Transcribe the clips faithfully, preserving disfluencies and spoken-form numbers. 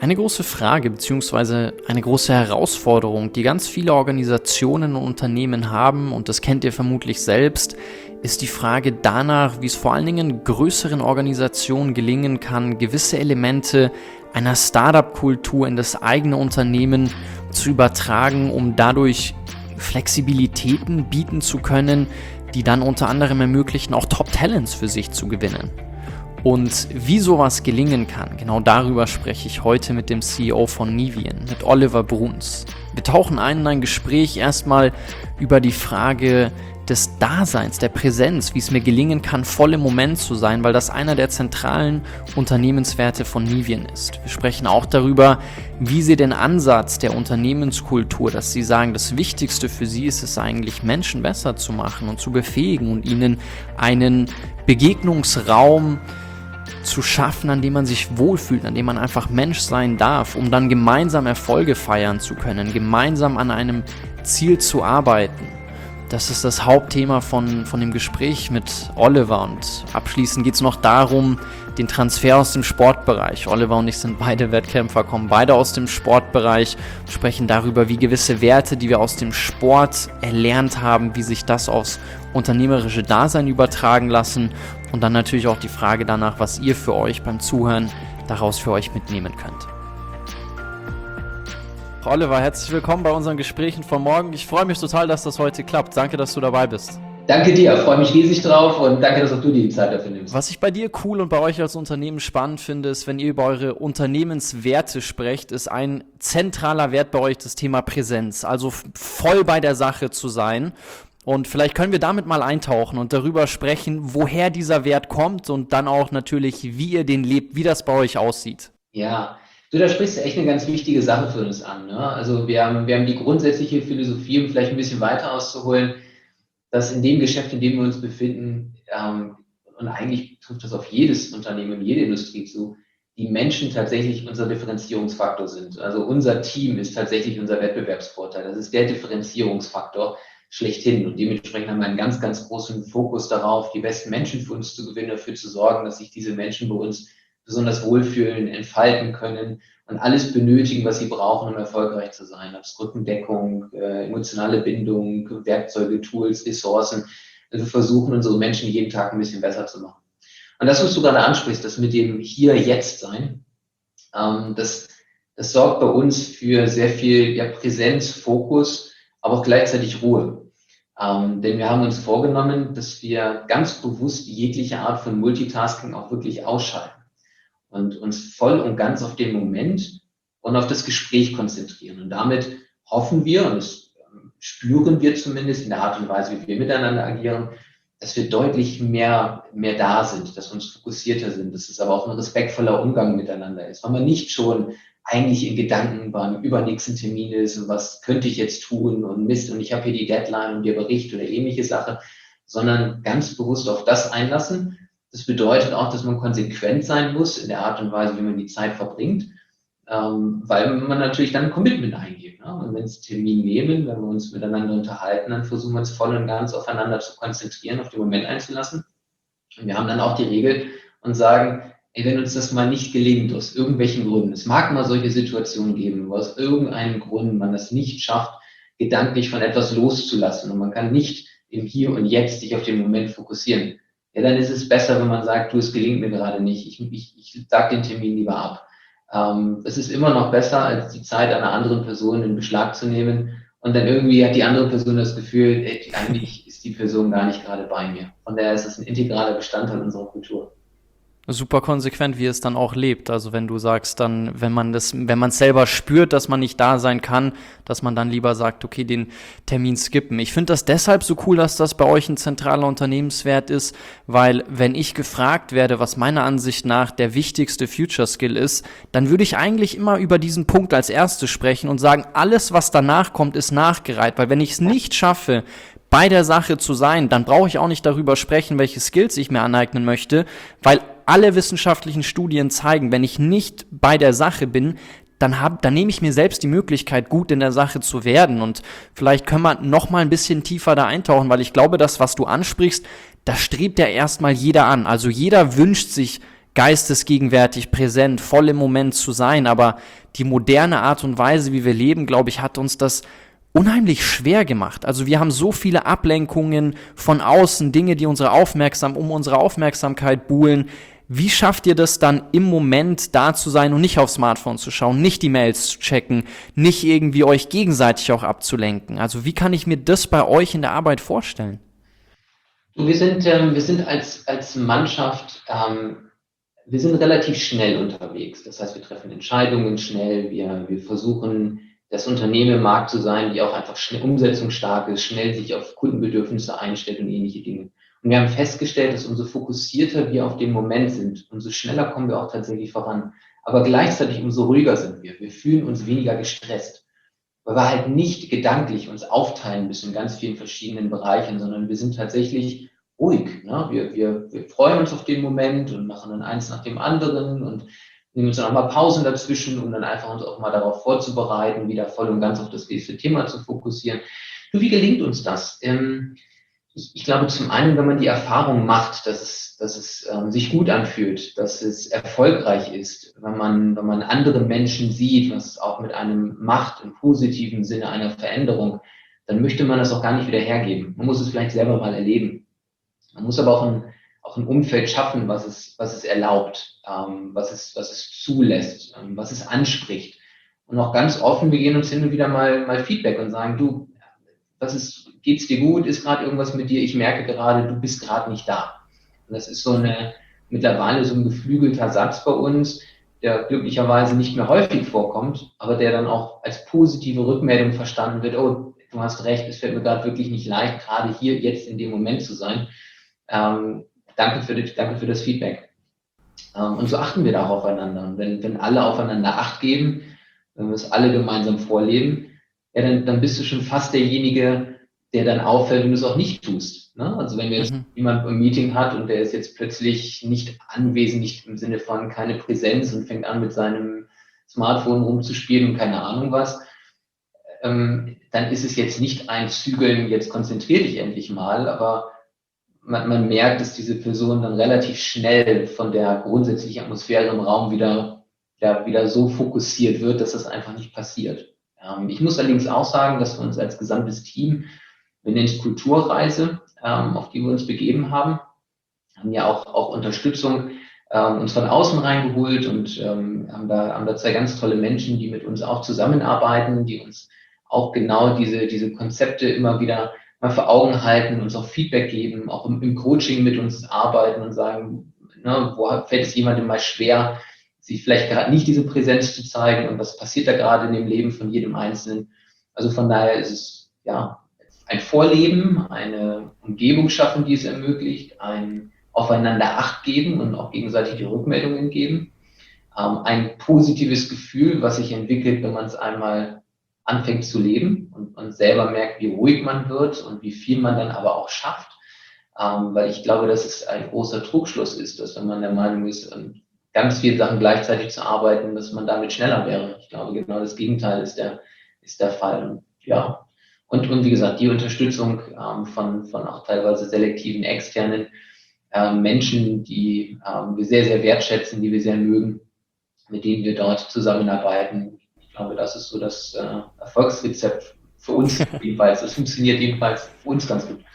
Eine große Frage bzw. eine große Herausforderung, die ganz viele Organisationen und Unternehmen haben, und das kennt ihr vermutlich selbst, ist die Frage danach, wie es vor allen Dingen größeren Organisationen gelingen kann, gewisse Elemente einer Startup-Kultur in das eigene Unternehmen zu übertragen, um dadurch Flexibilitäten bieten zu können, die dann unter anderem ermöglichen, auch Top-Talents für sich zu gewinnen. Und wie sowas gelingen kann, genau darüber spreche ich heute mit dem C E O von Nivian, mit Oliver Bruns. Wir tauchen ein in ein Gespräch erstmal über die Frage des Daseins, der Präsenz, wie es mir gelingen kann, voll im Moment zu sein, weil das einer der zentralen Unternehmenswerte von Nivian ist. Wir sprechen auch darüber, wie sie den Ansatz der Unternehmenskultur, dass sie sagen, das Wichtigste für sie ist es eigentlich, Menschen besser zu machen und zu befähigen und ihnen einen Begegnungsraum zu schaffen, an dem man sich wohlfühlt, an dem man einfach Mensch sein darf, um dann gemeinsam Erfolge feiern zu können, gemeinsam an einem Ziel zu arbeiten. Das ist das Hauptthema von, von dem Gespräch mit Oliver, und abschließend geht es noch darum, den Transfer aus dem Sportbereich. Oliver und ich sind beide Wettkämpfer, kommen beide aus dem Sportbereich, sprechen darüber, wie gewisse Werte, die wir aus dem Sport erlernt haben, wie sich das aufs unternehmerische Dasein übertragen lassen, und dann natürlich auch die Frage danach, was ihr für euch beim Zuhören daraus für euch mitnehmen könnt. Oliver, herzlich willkommen bei unseren Gesprächen von morgen. Ich freue mich total, dass das heute klappt. Danke, dass du dabei bist. Danke dir, freue mich riesig drauf, und danke, dass auch du dir die Zeit dafür nimmst. Was ich bei dir cool und bei euch als Unternehmen spannend finde, ist, wenn ihr über eure Unternehmenswerte sprecht, ist ein zentraler Wert bei euch das Thema Präsenz, also voll bei der Sache zu sein. Und vielleicht können wir damit mal eintauchen und darüber sprechen, woher dieser Wert kommt und dann auch natürlich, wie ihr den lebt, wie das bei euch aussieht. Ja, du, da sprichst du echt eine ganz wichtige Sache für uns an, ne? Also wir haben, wir haben die grundsätzliche Philosophie, um vielleicht ein bisschen weiter auszuholen, dass in dem Geschäft, in dem wir uns befinden, ähm, und eigentlich trifft das auf jedes Unternehmen, jede Industrie zu, die Menschen tatsächlich unser Differenzierungsfaktor sind. Also unser Team ist tatsächlich unser Wettbewerbsvorteil. Das ist der Differenzierungsfaktor schlechthin, und dementsprechend haben wir einen ganz, ganz großen Fokus darauf, die besten Menschen für uns zu gewinnen, dafür zu sorgen, dass sich diese Menschen bei uns besonders wohlfühlen, entfalten können und alles benötigen, was sie brauchen, um erfolgreich zu sein. Ob es Rückendeckung, äh, emotionale Bindung, Werkzeuge, Tools, Ressourcen. Also wir versuchen, unsere Menschen jeden Tag ein bisschen besser zu machen. Und das, was du gerade ansprichst, das mit dem Hier-Jetzt-Sein, ähm, das, das sorgt bei uns für sehr viel ja, Präsenz, Fokus, aber auch gleichzeitig Ruhe. Ähm, denn wir haben uns vorgenommen, dass wir ganz bewusst jegliche Art von Multitasking auch wirklich ausschalten und uns voll und ganz auf den Moment und auf das Gespräch konzentrieren. Und damit hoffen wir, und das spüren wir zumindest in der Art und Weise, wie wir miteinander agieren, dass wir deutlich mehr, mehr da sind, dass wir uns fokussierter sind, dass es aber auch ein respektvoller Umgang miteinander ist, weil man nicht schon eigentlich in Gedanken beim übernächsten Termin ist und was könnte ich jetzt tun und Mist und ich habe hier die Deadline und der Bericht oder ähnliche Sache, sondern ganz bewusst auf das einlassen. Das bedeutet auch, dass man konsequent sein muss in der Art und Weise, wie man die Zeit verbringt, ähm, weil man natürlich dann ein Commitment eingeht. Ne? Und wenn es Termin nehmen, wenn wir uns miteinander unterhalten, dann versuchen wir uns voll und ganz aufeinander zu konzentrieren, auf den Moment einzulassen. Und wir haben dann auch die Regel und sagen, ey, wenn uns das mal nicht gelingt, aus irgendwelchen Gründen, es mag mal solche Situationen geben, wo aus irgendeinem Grund man das nicht schafft, gedanklich von etwas loszulassen und man kann nicht im Hier und Jetzt sich auf den Moment fokussieren, ja, dann ist es besser, wenn man sagt, du, es gelingt mir gerade nicht, ich, ich, ich sag den Termin lieber ab. Ähm, es ist immer noch besser, als die Zeit einer anderen Person in Beschlag zu nehmen und dann irgendwie hat die andere Person das Gefühl, ey, eigentlich ist die Person gar nicht gerade bei mir. Von daher ist es ein integraler Bestandteil unserer Kultur. Super konsequent, wie es dann auch lebt. Also wenn du sagst dann, wenn man das, wenn man es selber spürt, dass man nicht da sein kann, dass man dann lieber sagt, okay, den Termin skippen. Ich finde das deshalb so cool, dass das bei euch ein zentraler Unternehmenswert ist, weil wenn ich gefragt werde, was meiner Ansicht nach der wichtigste Future Skill ist, dann würde ich eigentlich immer über diesen Punkt als erstes sprechen und sagen, alles, was danach kommt, ist nachgereiht. Weil wenn ich es nicht schaffe, bei der Sache zu sein, dann brauche ich auch nicht darüber sprechen, welche Skills ich mir aneignen möchte, weil alle wissenschaftlichen Studien zeigen, wenn ich nicht bei der Sache bin, dann, hab, dann nehme ich mir selbst die Möglichkeit, gut in der Sache zu werden. Und vielleicht können wir noch mal ein bisschen tiefer da eintauchen, weil ich glaube, das, was du ansprichst, das strebt ja erstmal jeder an. Also jeder wünscht sich geistesgegenwärtig, präsent, voll im Moment zu sein. Aber die moderne Art und Weise, wie wir leben, glaube ich, hat uns das unheimlich schwer gemacht. Also wir haben so viele Ablenkungen von außen, Dinge, die unsere Aufmerksam, um unsere Aufmerksamkeit buhlen. Wie schafft ihr das dann im Moment da zu sein und nicht aufs Smartphone zu schauen, nicht die Mails zu checken, nicht irgendwie euch gegenseitig auch abzulenken? Also wie kann ich mir das bei euch in der Arbeit vorstellen? Wir sind, ähm, wir sind als, als Mannschaft, ähm, wir sind relativ schnell unterwegs. Das heißt, wir treffen Entscheidungen schnell, wir, wir versuchen, das Unternehmen im Markt zu sein, die auch einfach schnell umsetzungsstark ist, schnell sich auf Kundenbedürfnisse einstellt und ähnliche Dinge. Und wir haben festgestellt, dass umso fokussierter wir auf den Moment sind, umso schneller kommen wir auch tatsächlich voran. Aber gleichzeitig umso ruhiger sind wir. Wir fühlen uns weniger gestresst, weil wir halt nicht gedanklich uns aufteilen müssen in ganz vielen verschiedenen Bereichen, sondern wir sind tatsächlich ruhig. Ne? Wir, wir, wir freuen uns auf den Moment und machen dann eins nach dem anderen und nehmen uns dann auch mal Pausen dazwischen, um dann einfach uns auch mal darauf vorzubereiten, wieder voll und ganz auf das nächste Thema zu fokussieren. Nur wie gelingt uns das? Ähm, ich, ich glaube zum einen, wenn man die Erfahrung macht, dass es, dass es ähm, sich gut anfühlt, dass es erfolgreich ist, wenn man, wenn man andere Menschen sieht, was auch mit einem macht, im positiven Sinne einer Veränderung, dann möchte man das auch gar nicht wieder hergeben. Man muss es vielleicht selber mal erleben. Man muss aber auch ein auch ein Umfeld schaffen, was es, was es erlaubt, ähm, was es, was es zulässt, ähm, was es anspricht. Und auch ganz offen, wir gehen uns hin und wieder mal, mal Feedback und sagen, du, was ist, geht's dir gut? Ist gerade irgendwas mit dir? Ich merke gerade, du bist gerade nicht da. Und das ist so eine, mittlerweile so ein geflügelter Satz bei uns, der glücklicherweise nicht mehr häufig vorkommt, aber der dann auch als positive Rückmeldung verstanden wird. Oh, du hast recht, es fällt mir gerade wirklich nicht leicht, gerade hier jetzt in dem Moment zu sein. Ähm, Danke für, die, danke für das Feedback. Ähm, und so achten wir da auch aufeinander. Und wenn, wenn alle aufeinander Acht geben, wenn wir es alle gemeinsam vorleben, ja, dann, dann bist du schon fast derjenige, der dann auffällt, wenn du es auch nicht tust. Ne? Also wenn jetzt mhm. jemand ein Meeting hat und der ist jetzt plötzlich nicht anwesend, nicht im Sinne von keine Präsenz und fängt an mit seinem Smartphone rumzuspielen und keine Ahnung was, ähm, dann ist es jetzt nicht ein Zügeln, jetzt konzentrier dich endlich mal, aber Man, man merkt, dass diese Person dann relativ schnell von der grundsätzlichen Atmosphäre im Raum wieder, ja, wieder so fokussiert wird, dass das einfach nicht passiert. Ähm, ich muss allerdings auch sagen, dass wir uns als gesamtes Team, wir nennen es Kulturreise, ähm, auf die wir uns begeben haben, haben ja auch, auch Unterstützung ähm, uns von außen reingeholt und ähm, haben, da, haben da zwei ganz tolle Menschen, die mit uns auch zusammenarbeiten, die uns auch genau diese, diese Konzepte immer wieder mal vor Augen halten, uns auch Feedback geben, auch im, im Coaching mit uns arbeiten und sagen, ne, wo fällt es jemandem mal schwer, sich vielleicht gerade nicht diese Präsenz zu zeigen und was passiert da gerade in dem Leben von jedem Einzelnen. Also von daher ist es ja ein Vorleben, eine Umgebung schaffen, die es ermöglicht, ein aufeinander Acht geben und auch gegenseitig die Rückmeldungen geben, ähm, ein positives Gefühl, was sich entwickelt, wenn man es einmal anfängt zu leben und man selber merkt, wie ruhig man wird und wie viel man dann aber auch schafft. Ähm, weil ich glaube, dass es ein großer Trugschluss ist, dass wenn man der Meinung ist, ganz viele Sachen gleichzeitig zu arbeiten, dass man damit schneller wäre. Ich glaube, genau das Gegenteil ist der, ist der Fall. Und, ja. Und, und wie gesagt, die Unterstützung ähm, von, von auch teilweise selektiven externen ähm, Menschen, die ähm, wir sehr, sehr wertschätzen, die wir sehr mögen, mit denen wir dort zusammenarbeiten. Ich glaube, das ist so das äh, Erfolgsrezept für uns jedenfalls. Es funktioniert jedenfalls für uns ganz gut.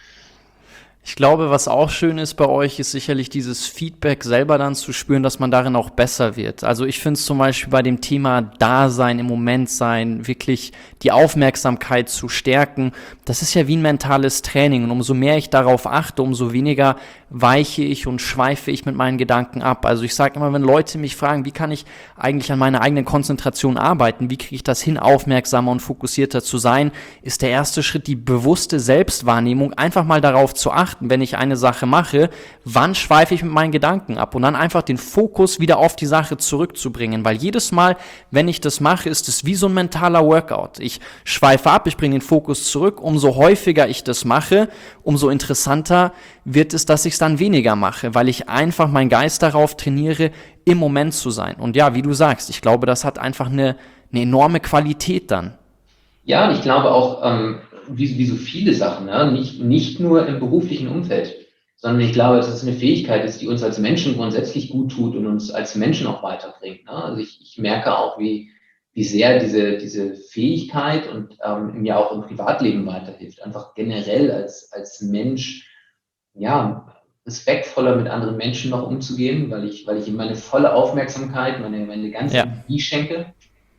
Ich glaube, was auch schön ist bei euch, ist sicherlich dieses Feedback selber dann zu spüren, dass man darin auch besser wird. Also ich finde es zum Beispiel bei dem Thema Dasein, im Moment sein, wirklich die Aufmerksamkeit zu stärken, das ist ja wie ein mentales Training. Und umso mehr ich darauf achte, umso weniger weiche ich und schweife ich mit meinen Gedanken ab. Also ich sage immer, wenn Leute mich fragen, wie kann ich eigentlich an meiner eigenen Konzentration arbeiten, wie kriege ich das hin, aufmerksamer und fokussierter zu sein, ist der erste Schritt die bewusste Selbstwahrnehmung, einfach mal darauf zu achten, wenn ich eine Sache mache, wann schweife ich mit meinen Gedanken ab und dann einfach den Fokus wieder auf die Sache zurückzubringen, weil jedes Mal, wenn ich das mache, ist es wie so ein mentaler Workout. Ich schweife ab, ich bringe den Fokus zurück, umso häufiger ich das mache, umso interessanter wird es, dass ich es dann weniger mache, weil ich einfach meinen Geist darauf trainiere, im Moment zu sein. Und ja, wie du sagst, ich glaube, das hat einfach eine, eine enorme Qualität dann. Ja, und ich glaube auch, ähm, wie, wie so viele Sachen, ne? nicht, nicht nur im beruflichen Umfeld, sondern ich glaube, dass es eine Fähigkeit ist, die uns als Menschen grundsätzlich gut tut und uns als Menschen auch weiterbringt. Ne? Also ich, ich merke auch, wie, wie sehr diese, diese Fähigkeit und ähm, mir auch im Privatleben weiterhilft, einfach generell als, als Mensch, ja, respektvoller mit anderen Menschen noch umzugehen, weil ich, weil ich ihm meine volle Aufmerksamkeit, meine, meine ganze Ja, Energie schenke.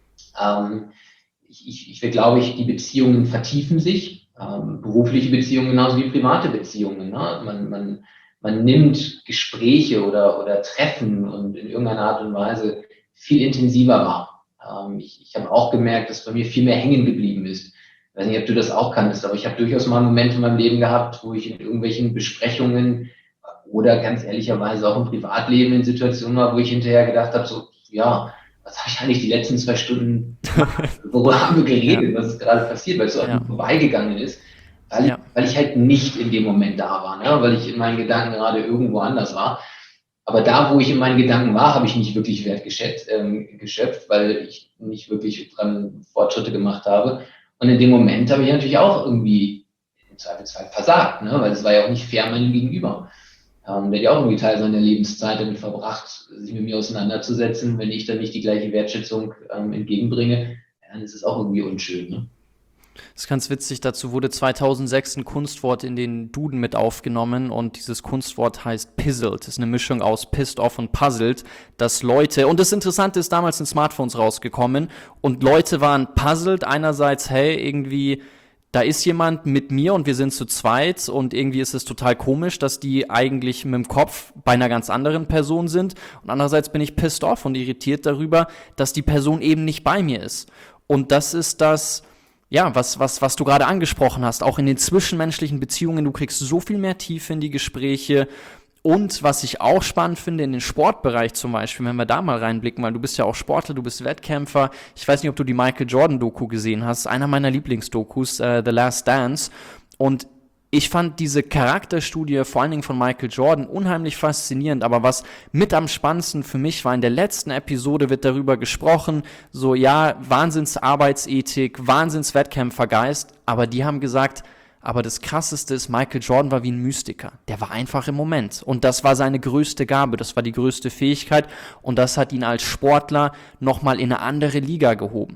Ähm, ich, ich, ich glaube, ich, die Beziehungen vertiefen sich, ähm, berufliche Beziehungen genauso wie private Beziehungen. Ne? Man, man, man nimmt Gespräche oder, oder Treffen und in irgendeiner Art und Weise viel intensiver wahr. Ähm, ich ich habe auch gemerkt, dass bei mir viel mehr hängen geblieben ist. Ich weiß nicht, ob du das auch kanntest, aber ich habe durchaus mal Momente in meinem Leben gehabt, wo ich in irgendwelchen Besprechungen oder ganz ehrlicherweise auch im Privatleben in Situationen war, wo ich hinterher gedacht habe, so, ja, was habe ich eigentlich die letzten zwei Stunden gemacht? Worüber haben wir ja, geredet? Was ist gerade passiert? Weil es so an ja, mir vorbeigegangen ist, weil ich, ja. weil ich halt nicht in dem Moment da war, ne? Weil ich in meinen Gedanken gerade irgendwo anders war. Aber da, wo ich in meinen Gedanken war, habe ich nicht wirklich Wert geschätzt, ähm, geschöpft, weil ich nicht wirklich dran Fortschritte gemacht habe. Und in dem Moment habe ich natürlich auch irgendwie im Zweifelsfall versagt, ne? Weil es war ja auch nicht fair meinem Gegenüber. Ähm, der hat ja auch irgendwie Teil seiner Lebenszeit damit verbracht, sich mit mir auseinanderzusetzen. Wenn ich dann nicht die gleiche Wertschätzung ähm, entgegenbringe, ja, dann ist es auch irgendwie unschön. Ne? Das ist ganz witzig, dazu wurde zweitausendsechs ein Kunstwort in den Duden mit aufgenommen und dieses Kunstwort heißt Pizzled. Das ist eine Mischung aus pissed off und puzzled, dass Leute, und das Interessante ist, damals sind Smartphones rausgekommen und Leute waren puzzled einerseits, hey, irgendwie da ist jemand mit mir und wir sind zu zweit und irgendwie ist es total komisch, dass die eigentlich mit dem Kopf bei einer ganz anderen Person sind und andererseits bin ich pissed off und irritiert darüber, dass die Person eben nicht bei mir ist. Und das ist das, ja, was, was, was du gerade angesprochen hast, auch in den zwischenmenschlichen Beziehungen, du kriegst so viel mehr Tiefe in die Gespräche. Und was ich auch spannend finde, in den Sportbereich zum Beispiel, wenn wir da mal reinblicken, weil du bist ja auch Sportler, du bist Wettkämpfer. Ich weiß nicht, ob du die Michael Jordan-Doku gesehen hast, einer meiner Lieblingsdokus, äh, The Last Dance. Und ich fand diese Charakterstudie, vor allen Dingen von Michael Jordan, unheimlich faszinierend. Aber was mit am spannendsten für mich war, in der letzten Episode wird darüber gesprochen, so ja, Wahnsinnsarbeitsethik, Wahnsinnswettkämpfergeist. Aber die haben gesagt, aber das Krasseste ist, Michael Jordan war wie ein Mystiker. Der war einfach im Moment. Und das war seine größte Gabe, das war die größte Fähigkeit. Und das hat ihn als Sportler nochmal in eine andere Liga gehoben.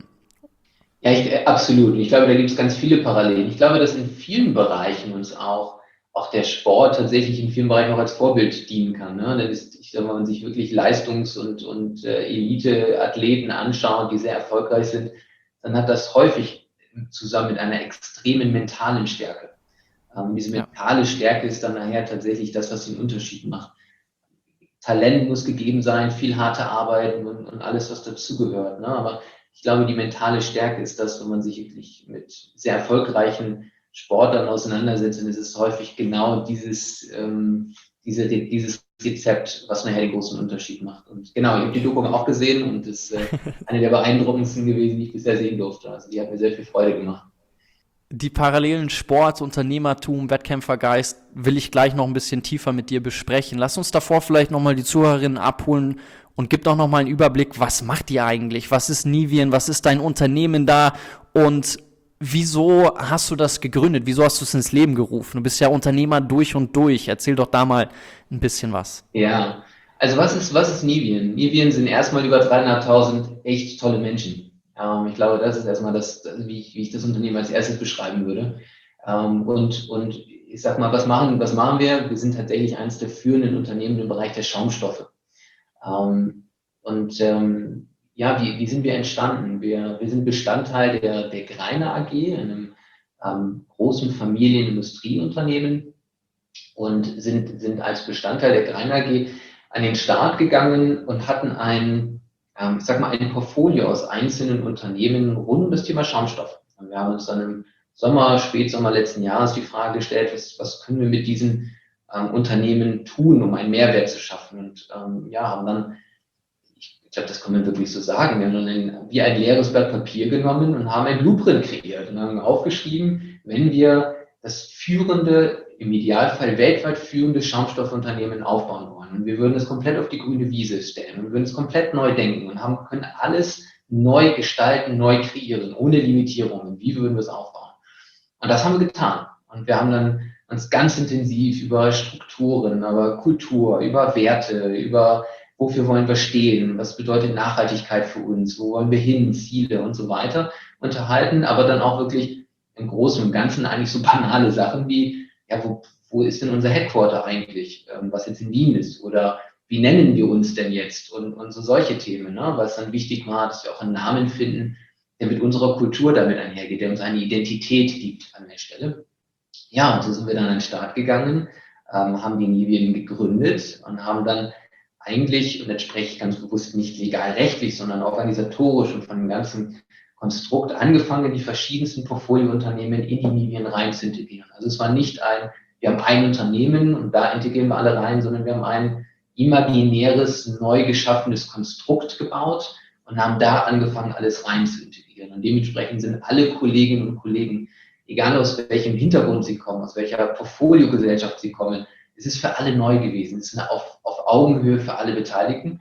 Ja, ich, äh, absolut. Ich glaube, da gibt es ganz viele Parallelen. Ich glaube, dass in vielen Bereichen uns auch, auch der Sport tatsächlich in vielen Bereichen auch als Vorbild dienen kann. Ne? Das ist, ich sage mal, wenn man sich wirklich Leistungs- und, und äh, Elite-Athleten anschaut, die sehr erfolgreich sind, dann hat das häufig zusammen mit einer extremen mentalen Stärke. Ähm, diese Ja. mentale Stärke ist dann nachher tatsächlich das, was den Unterschied macht. Talent muss gegeben sein, viel harte Arbeit und, und alles, was dazugehört. Ne? Aber ich glaube, die mentale Stärke ist das, wenn man sich wirklich mit sehr erfolgreichen Sportlern auseinandersetzt, dann ist es häufig genau dieses, ähm, diese, dieses Rezept, was nachher den großen Unterschied macht. Und genau, ich habe die Doku auch gesehen und das ist äh, eine der beeindruckendsten gewesen, die ich bisher sehen durfte. Also die hat mir sehr viel Freude gemacht. Die Parallelen Sport, Unternehmertum, Wettkämpfergeist will ich gleich noch ein bisschen tiefer mit dir besprechen. Lass uns davor vielleicht nochmal die Zuhörerinnen abholen und gib doch nochmal einen Überblick, was macht ihr eigentlich? Was ist Nivien? Was ist dein Unternehmen da? Und wieso hast du das gegründet? Wieso hast du es ins Leben gerufen? Du bist ja Unternehmer durch und durch. Erzähl doch da mal ein bisschen was. Ja, also was ist, was ist Nivien? Nivien sind erstmal über dreieinhalbtausend echt tolle Menschen. Ähm, ich glaube, das ist erstmal das, wie ich, wie ich das Unternehmen als erstes beschreiben würde. Ähm, und, und ich sag mal, was machen, was machen wir? Wir sind tatsächlich eines der führenden Unternehmen im Bereich der Schaumstoffe. Ähm, und ähm, ja, wie, wie sind wir entstanden? Wir, wir sind Bestandteil der, der Greiner A G, einem ähm, großen Familienindustrieunternehmen und sind, sind als Bestandteil der Greiner A G an den Start gegangen und hatten ein, ähm, ich sag mal, ein Portfolio aus einzelnen Unternehmen rund um das Thema Schaumstoff. Und wir haben uns dann im Sommer, Spätsommer letzten Jahres die Frage gestellt, was, was können wir mit diesen ähm, Unternehmen tun, um einen Mehrwert zu schaffen? Und ähm, ja, haben dann, ich glaube, das kann man wirklich so sagen, wir haben dann ein, wie ein leeres Blatt Papier genommen und haben ein Blueprint kreiert und haben aufgeschrieben, wenn wir das führende, im Idealfall weltweit führende Schaumstoffunternehmen aufbauen wollen. Und wir würden es komplett auf die grüne Wiese stellen und wir würden es komplett neu denken und haben, können alles neu gestalten, neu kreieren, ohne Limitierungen. Wie würden wir es aufbauen? Und das haben wir getan. Und wir haben dann uns ganz intensiv über Strukturen, über Kultur, über Werte, über wofür wollen wir stehen, was bedeutet Nachhaltigkeit für uns, wo wollen wir hin, Ziele und so weiter unterhalten, aber dann auch wirklich im Großen und Ganzen eigentlich so banale Sachen wie, ja, wo, wo ist denn unser Headquarter eigentlich, ähm, was jetzt in Wien ist, oder wie nennen wir uns denn jetzt, und, und so solche Themen, ne? Was dann wichtig war, dass wir auch einen Namen finden, der mit unserer Kultur damit einhergeht, der uns eine Identität gibt an der Stelle. Ja, und so sind wir dann an den Start gegangen, ähm, haben die Nivien gegründet und haben dann eigentlich, und jetzt spreche ich ganz bewusst nicht legal-rechtlich, sondern organisatorisch und von dem ganzen Konstrukt angefangen, die verschiedensten Portfoliounternehmen in die Nivien rein zu integrieren. Also es war nicht ein, wir haben ein Unternehmen und da integrieren wir alle rein, sondern wir haben ein imaginäres, neu geschaffenes Konstrukt gebaut und haben da angefangen, alles rein zu integrieren. Und dementsprechend sind alle Kolleginnen und Kollegen, egal aus welchem Hintergrund sie kommen, aus welcher Portfoliogesellschaft sie kommen, es ist für alle neu gewesen. Es ist auf, auf Augenhöhe für alle Beteiligten.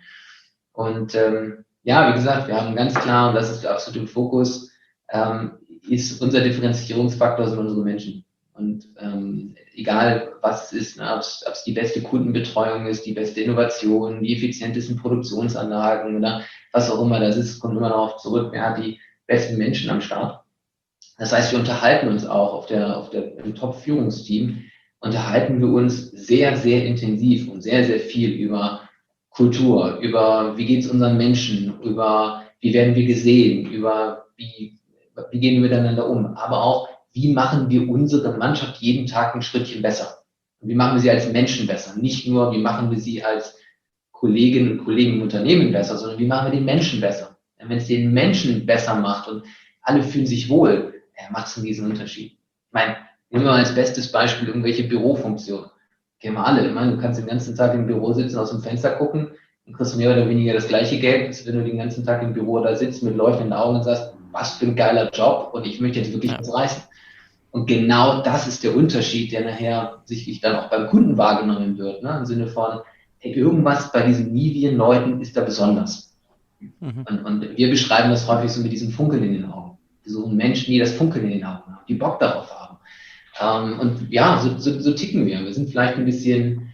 Und ähm, ja, wie gesagt, wir haben ganz klar, und das ist absolut im Fokus, ähm, ist unser Differenzierungsfaktor sind unsere Menschen. Und ähm, egal was es ist, ne, ob es die beste Kundenbetreuung ist, die beste Innovation, die effizientesten Produktionsanlagen oder was auch immer das ist, kommt immer darauf zurück, wer hat die besten Menschen am Start. Das heißt, wir unterhalten uns auch auf der, auf der, im Top-Führungsteam, unterhalten wir uns sehr, sehr intensiv und sehr, sehr viel über Kultur, über wie geht es unseren Menschen, über wie werden wir gesehen, über wie, wie gehen wir miteinander um, aber auch, wie machen wir unsere Mannschaft jeden Tag ein Schrittchen besser. Und wie machen wir sie als Menschen besser? Nicht nur, wie machen wir sie als Kolleginnen und Kollegen im Unternehmen besser, sondern wie machen wir den Menschen besser? Denn wenn es den Menschen besser macht und alle fühlen sich wohl, ja, macht es einen riesen Unterschied. Ich meine, nehmen wir mal als bestes Beispiel irgendwelche Bürofunktionen. Kennen wir alle. Ich meine, du kannst den ganzen Tag im Büro sitzen, aus dem Fenster gucken und kriegst mehr oder weniger das gleiche Geld, als wenn du den ganzen Tag im Büro da sitzt mit leuchtenden Augen und sagst, was für ein geiler Job und ich möchte jetzt wirklich ja. was reißen. Und genau das ist der Unterschied, der nachher sicherlich dann auch beim Kunden wahrgenommen wird, ne? Im Sinne von, hey, irgendwas bei diesen Nivien-Leuten ist da besonders. Mhm. Und, und wir beschreiben das häufig so mit diesem Funkeln in den Augen. Wir suchen Menschen, die das Funkeln in den Augen haben, die Bock darauf haben. Ähm, und ja, so, so, so ticken wir. Wir sind vielleicht ein bisschen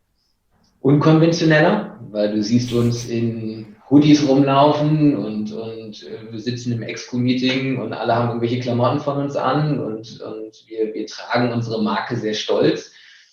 unkonventioneller, weil du siehst uns in Hoodies rumlaufen und, und äh, wir sitzen im Exco-Meeting und alle haben irgendwelche Klamotten von uns an und, und wir, wir tragen unsere Marke sehr stolz.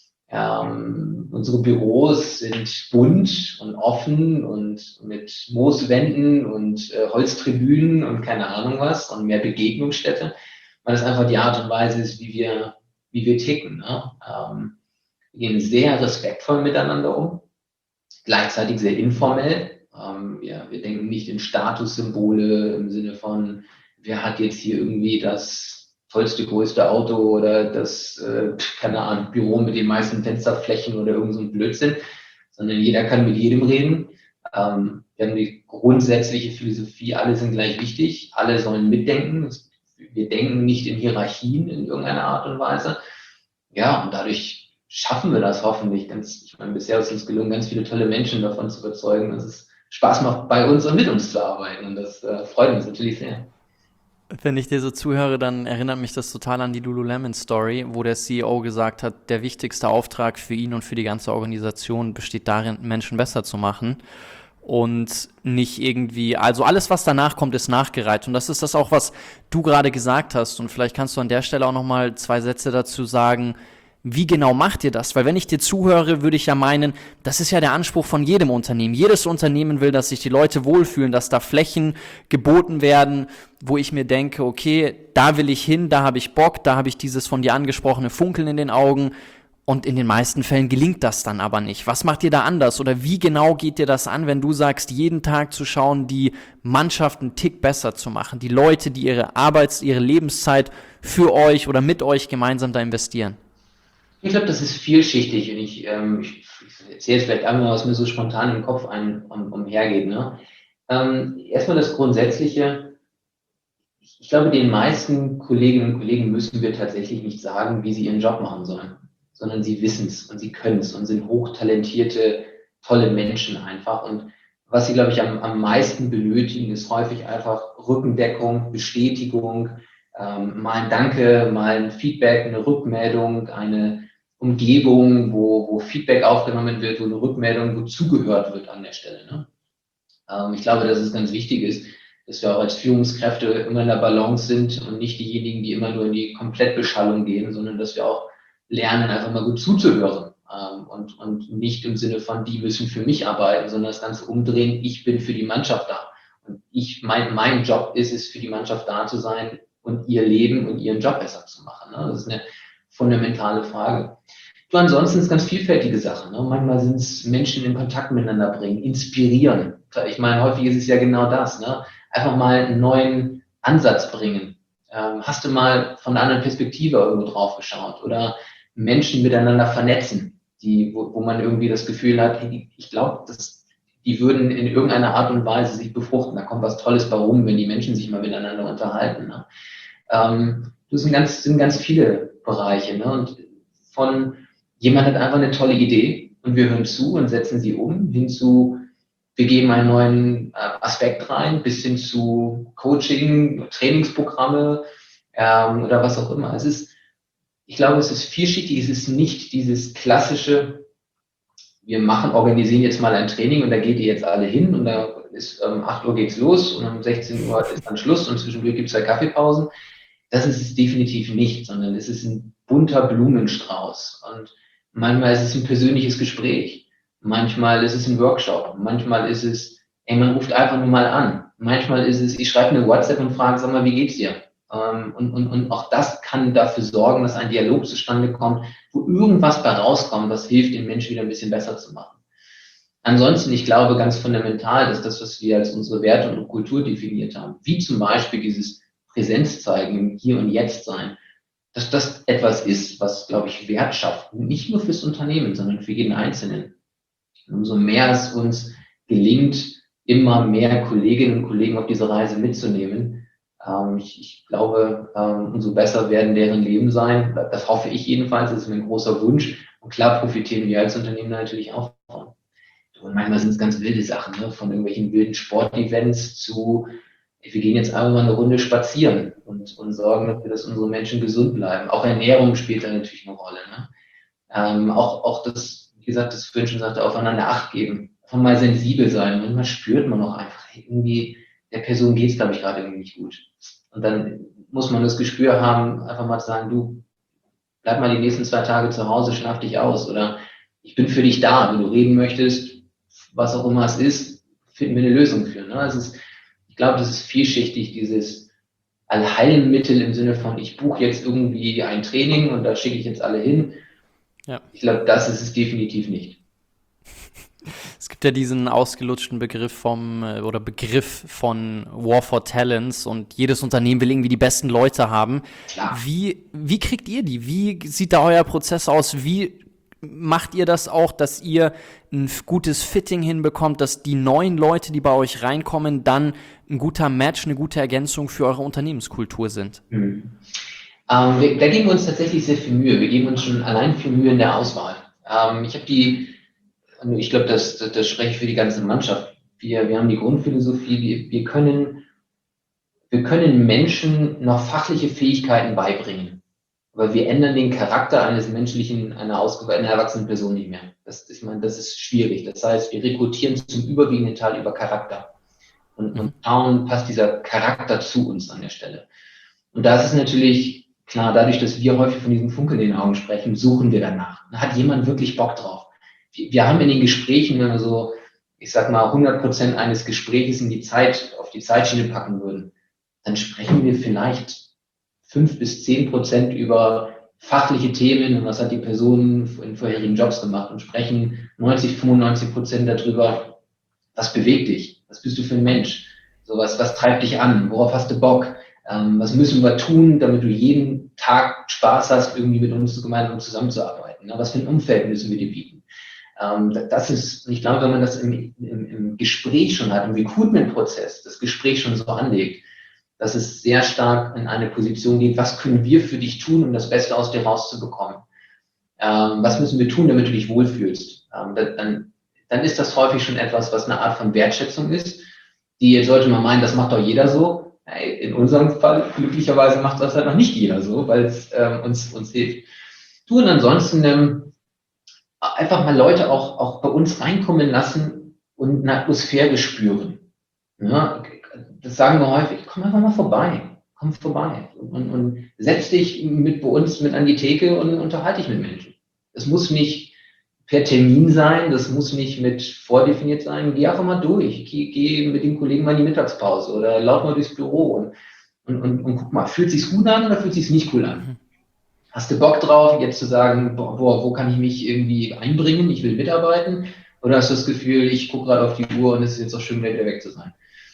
Ähm, unsere Büros sind bunt und offen und mit Mooswänden und äh, Holztribünen und keine Ahnung was und mehr Begegnungsstätte, weil das einfach die Art und Weise ist, wie wir, wie wir ticken. Ne? Ähm, wir gehen sehr respektvoll miteinander um, gleichzeitig sehr informell. Ähm, ja, wir denken nicht in Statussymbole im Sinne von, wer hat jetzt hier irgendwie das tollste, größte Auto oder das, äh, keine Ahnung, Büro mit den meisten Fensterflächen oder irgend so ein Blödsinn, sondern jeder kann mit jedem reden. Ähm, wir haben die grundsätzliche Philosophie, alle sind gleich wichtig, alle sollen mitdenken. Wir denken nicht in Hierarchien in irgendeiner Art und Weise. Ja, und dadurch schaffen wir das hoffentlich. Ganz, ich meine, bisher ist es gelungen, ganz viele tolle Menschen davon zu überzeugen, dass es Spaß macht, bei uns und mit uns zu arbeiten. Und das äh, freut uns natürlich sehr. Wenn ich dir so zuhöre, dann erinnert mich das total an die Lululemon-Story, wo der C E O gesagt hat, der wichtigste Auftrag für ihn und für die ganze Organisation besteht darin, Menschen besser zu machen. Und nicht irgendwie, also alles, was danach kommt, ist nachgereiht. Und das ist das auch, was du gerade gesagt hast. Und vielleicht kannst du an der Stelle auch nochmal zwei Sätze dazu sagen, wie genau macht ihr das? Weil wenn ich dir zuhöre, würde ich ja meinen, das ist ja der Anspruch von jedem Unternehmen. Jedes Unternehmen will, dass sich die Leute wohlfühlen, dass da Flächen geboten werden, wo ich mir denke, okay, da will ich hin, da habe ich Bock, da habe ich dieses von dir angesprochene Funkeln in den Augen. Und in den meisten Fällen gelingt das dann aber nicht. Was macht ihr da anders? Oder wie genau geht dir das an, wenn du sagst, jeden Tag zu schauen, die Mannschaft einen Tick besser zu machen? Die Leute, die ihre Arbeits-, ihre Lebenszeit für euch oder mit euch gemeinsam da investieren? Ich glaube, das ist vielschichtig und ich, ähm, ich, ich erzähle vielleicht einmal, was mir so spontan im Kopf ein, um, umhergeht. Ne? Ähm, erstmal das Grundsätzliche. Ich, ich glaube, den meisten Kolleginnen und Kollegen müssen wir tatsächlich nicht sagen, wie sie ihren Job machen sollen, sondern sie wissen es und sie können es und sind hochtalentierte, tolle Menschen einfach. Und was sie, glaube ich, am, am meisten benötigen, ist häufig einfach Rückendeckung, Bestätigung, ähm, mal ein Danke, mal ein Feedback, eine Rückmeldung, eine Umgebung, wo, wo Feedback aufgenommen wird, wo eine Rückmeldung, wo zugehört wird an der Stelle. Ne? Ähm, ich glaube, dass es ganz wichtig ist, dass wir auch als Führungskräfte immer in der Balance sind und nicht diejenigen, die immer nur in die Komplettbeschallung gehen, sondern dass wir auch lernen, einfach mal gut zuzuhören. Ähm, und, und nicht im Sinne von, die müssen für mich arbeiten, sondern das Ganze umdrehen, ich bin für die Mannschaft da. Und ich, mein, mein Job ist es, für die Mannschaft da zu sein und ihr Leben und ihren Job besser zu machen. Ne? Das ist eine fundamentale Frage. Du, ansonsten ist es ganz vielfältige Sache. Ne? Manchmal sind es Menschen in Kontakt miteinander bringen, inspirieren. Ich meine, häufig ist es ja genau das. Ne? Einfach mal einen neuen Ansatz bringen. Ähm, hast du mal von einer anderen Perspektive irgendwo drauf geschaut? Oder Menschen miteinander vernetzen, die, wo, wo man irgendwie das Gefühl hat, hey, ich glaube, die würden in irgendeiner Art und Weise sich befruchten. Da kommt was Tolles bei rum, wenn die Menschen sich mal miteinander unterhalten. Ne? Ähm, das sind ganz, sind ganz viele Bereiche. Ne? Und von jemand hat einfach eine tolle Idee und wir hören zu und setzen sie um, hinzu, wir geben einen neuen Aspekt rein, bis hin zu Coaching, Trainingsprogramme ähm, oder was auch immer. Es ist, ich glaube, es ist vielschichtig, es ist nicht dieses klassische, wir machen, organisieren jetzt mal ein Training und da geht ihr jetzt alle hin und da ist um acht Uhr geht's los und um sechzehn Uhr ist dann Schluss und zwischendurch gibt es zwei Kaffeepausen. Das ist es definitiv nicht, sondern es ist ein bunter Blumenstrauß und manchmal ist es ein persönliches Gespräch. Manchmal ist es ein Workshop, manchmal ist es, ey, man ruft einfach nur mal an. Manchmal ist es, ich schreibe eine WhatsApp und frage, sag mal, wie geht's dir? Und, und, und auch das kann dafür sorgen, dass ein Dialog zustande kommt, wo irgendwas bei rauskommt, was hilft, den Menschen wieder ein bisschen besser zu machen. Ansonsten, ich glaube ganz fundamental, dass das, was wir als unsere Werte und Kultur definiert haben, wie zum Beispiel dieses Präsenz zeigen, im Hier und Jetzt sein, dass das etwas ist, was, glaube ich, Wert schafft. Nicht nur fürs Unternehmen, sondern für jeden Einzelnen. Umso mehr es uns gelingt, immer mehr Kolleginnen und Kollegen auf diese Reise mitzunehmen, ähm, ich, ich glaube, ähm, umso besser werden deren Leben sein. Das hoffe ich jedenfalls, das ist mein großer Wunsch. Und klar profitieren wir als Unternehmen natürlich auch davon. Und manchmal sind es ganz wilde Sachen, ne? Von irgendwelchen wilden Sportevents zu, wir gehen jetzt einfach mal eine Runde spazieren und, und sorgen dafür, dass unsere Menschen gesund bleiben. Auch Ernährung spielt da natürlich eine Rolle. Ne? Ähm, auch, auch das, wie gesagt, das vorhin schon sagte, aufeinander Acht geben, einfach mal sensibel sein. Manchmal spürt man auch einfach, irgendwie, der Person geht es, glaube ich, gerade irgendwie nicht gut. Und dann muss man das Gespür haben, einfach mal zu sagen, du, bleib mal die nächsten zwei Tage zu Hause, schlaf dich aus. Oder ich bin für dich da, wenn du reden möchtest, was auch immer es ist, finden wir eine Lösung für. Ne? Es ist, ich glaube, das ist vielschichtig, dieses Allheilmittel im Sinne von, ich buche jetzt irgendwie ein Training und da schicke ich jetzt alle hin. Ja. Ich glaube, das ist es definitiv nicht. Es gibt ja diesen ausgelutschten Begriff vom oder Begriff von War for Talents und jedes Unternehmen will irgendwie die besten Leute haben. Klar. Wie, wie kriegt ihr die? Wie sieht da euer Prozess aus? Wie macht ihr das auch, dass ihr ein gutes Fitting hinbekommt, dass die neuen Leute, die bei euch reinkommen, dann ein guter Match, eine gute Ergänzung für eure Unternehmenskultur sind? Mhm. Ähm, wir, da geben wir uns tatsächlich sehr viel Mühe. Wir geben uns schon allein viel Mühe in der Auswahl. Ähm, ich habe die, ich glaube, das, das, das spreche ich für die ganze Mannschaft. Wir, wir haben die Grundphilosophie, wir, wir, können, wir können Menschen noch fachliche Fähigkeiten beibringen. Aber wir ändern den Charakter eines menschlichen, einer, ausge- einer erwachsenen Person nicht mehr. Das, ich meine, das ist schwierig. Das heißt, wir rekrutieren zum überwiegenden Teil über Charakter. Und, mhm. und schauen, passt dieser Charakter zu uns an der Stelle. Und da ist es natürlich klar, dadurch, dass wir häufig von diesem Funkeln in den Augen sprechen, suchen wir danach. Da hat jemand wirklich Bock drauf. Wir, wir haben in den Gesprächen, wenn wir so, ich sag mal, hundert Prozent eines Gesprächs in die Zeit, auf die Zeitschiene packen würden, dann sprechen wir vielleicht fünf bis zehn Prozent über fachliche Themen und was hat die Person in vorherigen Jobs gemacht und sprechen neunzig, fünfundneunzig Prozent darüber, was bewegt dich, was bist du für ein Mensch, so was, was treibt dich an, worauf hast du Bock, ähm, was müssen wir tun, damit du jeden Tag Spaß hast, irgendwie mit uns gemeinsam zusammenzuarbeiten, ne? Was für ein Umfeld müssen wir dir bieten. Ähm, das ist, ich glaube, wenn man das im, im, im Gespräch schon hat, im Recruitment-Prozess, das Gespräch schon so anlegt, dass es sehr stark in eine Position geht, was können wir für dich tun, um das Beste aus dir rauszubekommen? Ähm, was müssen wir tun, damit du dich wohlfühlst? Ähm, dann, dann ist das häufig schon etwas, was eine Art von Wertschätzung ist, die sollte man meinen, das macht doch jeder so. In unserem Fall, glücklicherweise, macht das halt noch nicht jeder so, weil es ähm, uns, uns hilft. Du und ansonsten ähm, einfach mal Leute auch, auch bei uns reinkommen lassen und eine Atmosphäre spüren. Ja, das sagen wir häufig, komm einfach mal vorbei, komm vorbei und, und setz dich mit bei uns mit an die Theke und unterhalte dich mit Menschen. Es muss nicht per Termin sein, das muss nicht mit vordefiniert sein. Geh einfach mal durch, geh, geh mit dem Kollegen mal in die Mittagspause oder lauf mal durchs Büro und, und, und, und guck mal, fühlt sich's gut an oder fühlt sich's nicht cool an? Hast du Bock drauf, jetzt zu sagen, boah, wo kann ich mich irgendwie einbringen, ich will mitarbeiten? Oder hast du das Gefühl, ich gucke gerade auf die Uhr und es ist jetzt auch schön, wieder weg zu sein?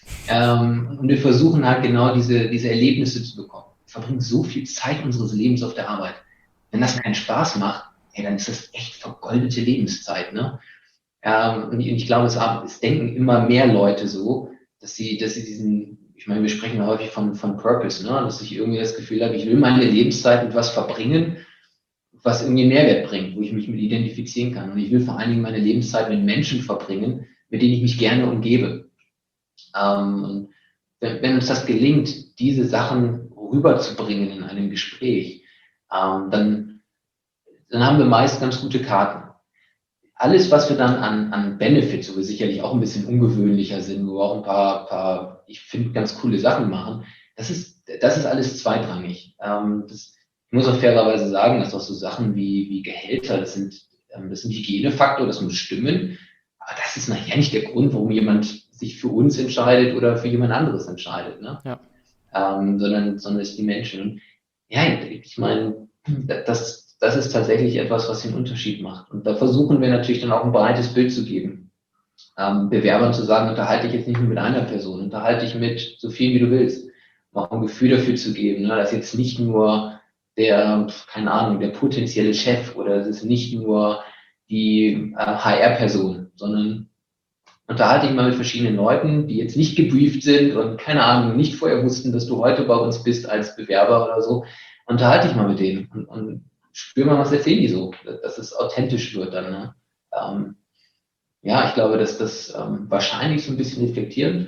Ähm, und wir versuchen halt genau diese, diese Erlebnisse zu bekommen. Wir verbringen so viel Zeit unseres Lebens auf der Arbeit. Wenn das keinen Spaß macht, hey, dann ist das echt vergoldete Lebenszeit. Ne? Ähm, und ich glaube, es, es denken immer mehr Leute so, dass sie, dass sie diesen, ich meine, wir sprechen häufig von, von Purpose, ne? Dass ich irgendwie das Gefühl habe, ich will meine Lebenszeit mit was verbringen, was irgendwie Mehrwert bringt, wo ich mich mit identifizieren kann. Und ich will vor allen Dingen meine Lebenszeit mit Menschen verbringen, mit denen ich mich gerne umgebe. Ähm, und wenn, wenn uns das gelingt, diese Sachen rüberzubringen in einem Gespräch, ähm, dann, dann haben wir meist ganz gute Karten. Alles, was wir dann an, an Benefits, wo wir sicherlich auch ein bisschen ungewöhnlicher sind, wo wir auch ein paar, paar ich finde, ganz coole Sachen machen, das ist, das ist alles zweitrangig. Ähm, das, ich muss auch fairerweise sagen, dass auch so Sachen wie, wie Gehälter, das sind, ähm, das sind Hygienefaktor, das muss stimmen. Aber das ist nachher nicht der Grund, warum jemand sich für uns entscheidet oder für jemand anderes entscheidet, ne? Ja. Ähm, sondern, sondern es ist die Menschen. Und ja, ich meine, das, das ist tatsächlich etwas, was den Unterschied macht. Und da versuchen wir natürlich dann auch ein breites Bild zu geben. Ähm, Bewerbern zu sagen, unterhalte dich jetzt nicht nur mit einer Person, unterhalte dich mit so viel, wie du willst. Auch ein Gefühl dafür zu geben, ne? Dass jetzt nicht nur der, keine Ahnung, der potenzielle Chef oder es ist nicht nur die äh, H R-Person, sondern unterhalte dich mal mit verschiedenen Leuten, die jetzt nicht gebrieft sind und keine Ahnung, nicht vorher wussten, dass du heute bei uns bist als Bewerber oder so. Unterhalte dich mal mit denen und, und spür mal, was erzählen die so, dass es authentisch wird dann. Ne? Ähm, ja, ich glaube, dass das ähm, wahrscheinlich so ein bisschen reflektierend.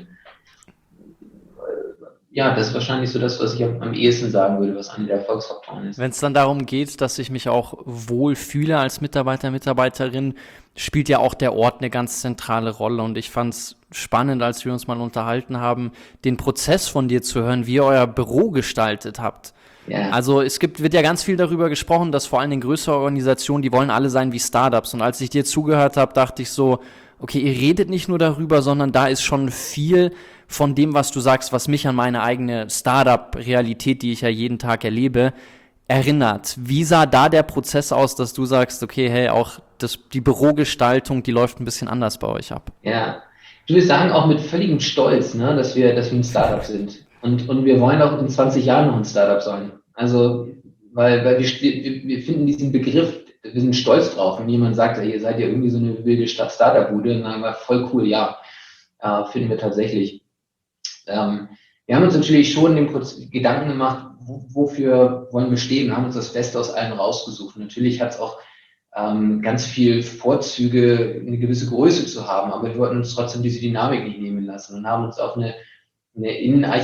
Ja, das ist wahrscheinlich so das, was ich am, am ehesten sagen würde, was einer der Erfolgsfaktoren ist. Wenn es dann darum geht, dass ich mich auch wohl fühle als Mitarbeiter, Mitarbeiterin, spielt ja auch der Ort eine ganz zentrale Rolle. Und ich fand es spannend, als wir uns mal unterhalten haben, den Prozess von dir zu hören, wie ihr euer Büro gestaltet habt. Ja. Also es gibt, wird ja ganz viel darüber gesprochen, dass vor allen Dingen größere Organisationen, die wollen alle sein wie Startups. Und als ich dir zugehört habe, dachte ich so, okay, ihr redet nicht nur darüber, sondern da ist schon viel von dem, was du sagst, was mich an meine eigene Startup-Realität, die ich ja jeden Tag erlebe, erinnert. Wie sah da der Prozess aus, dass du sagst, okay, hey, auch das, die Bürogestaltung, die läuft ein bisschen anders bei euch ab? Ja, ich würde sagen, auch mit völligem Stolz, ne, dass wir, dass wir ein Startup sind. Und, und wir wollen auch in zwanzig Jahren noch ein Startup sein. Also, weil, weil wir, wir, wir finden diesen Begriff, wir sind stolz drauf. Wenn jemand sagt, ihr seid ja irgendwie so eine wilde Startup-Bude, dann sagen wir, voll cool, ja, äh, finden wir tatsächlich. Ähm, wir haben uns natürlich schon den Gedanken gemacht, wo, wofür wollen wir stehen, wir haben uns das Beste aus allen rausgesucht. Und natürlich hat es auch ähm, ganz viel Vorzüge, eine gewisse Größe zu haben, aber wir wollten uns trotzdem diese Dynamik nicht nehmen lassen und haben uns auch eine, eine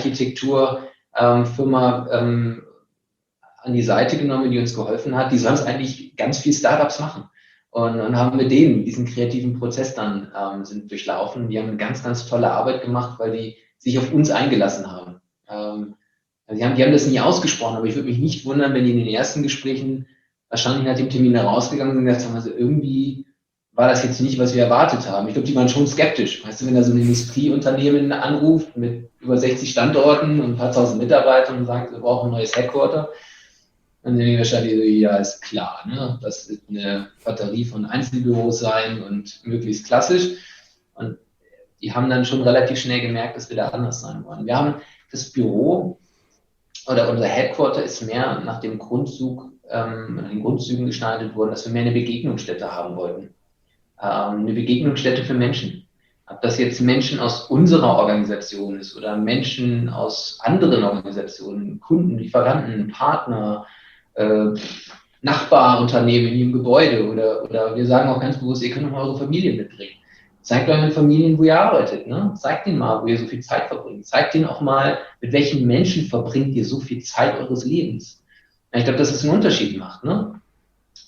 Innenarchitektur-Firma ähm, an die Seite genommen, die uns geholfen hat, die sonst eigentlich ganz viel Startups machen. Und dann haben wir denen diesen kreativen Prozess dann ähm, sind durchlaufen. Die haben eine ganz, ganz tolle Arbeit gemacht, weil die sich auf uns eingelassen haben. Ähm, also die haben. Die haben das nie ausgesprochen, aber ich würde mich nicht wundern, wenn die in den ersten Gesprächen wahrscheinlich nach dem Termin herausgegangen sind und gesagt haben, also irgendwie war das jetzt nicht, was wir erwartet haben. Ich glaube, die waren schon skeptisch. Weißt du, wenn da so ein Industrieunternehmen anruft mit über sechzig Standorten und ein paar tausend Mitarbeitern und sagt, wir brauchen ein neues Headquarter, dann denke ich wahrscheinlich so, ja, ist klar, ne? Das wird eine Batterie von Einzelbüros sein und möglichst klassisch. Und die haben dann schon relativ schnell gemerkt, dass wir da anders sein wollen. Wir haben das Büro oder unser Headquarter ist mehr nach dem Grundzug, ähm, nach den Grundzügen gestaltet worden, dass wir mehr eine Begegnungsstätte haben wollten. Ähm, eine Begegnungsstätte für Menschen. Ob das jetzt Menschen aus unserer Organisation ist oder Menschen aus anderen Organisationen, Kunden, Lieferanten, Partner, äh, Nachbarunternehmen in ihrem Gebäude oder, oder wir sagen auch ganz bewusst, ihr könnt auch eure Familie mitbringen. Zeigt euren Familien, wo ihr arbeitet. Ne? Zeigt denen mal, wo ihr so viel Zeit verbringt. Zeigt denen auch mal, mit welchen Menschen verbringt ihr so viel Zeit eures Lebens. Ich glaube, dass es einen Unterschied macht. Ne?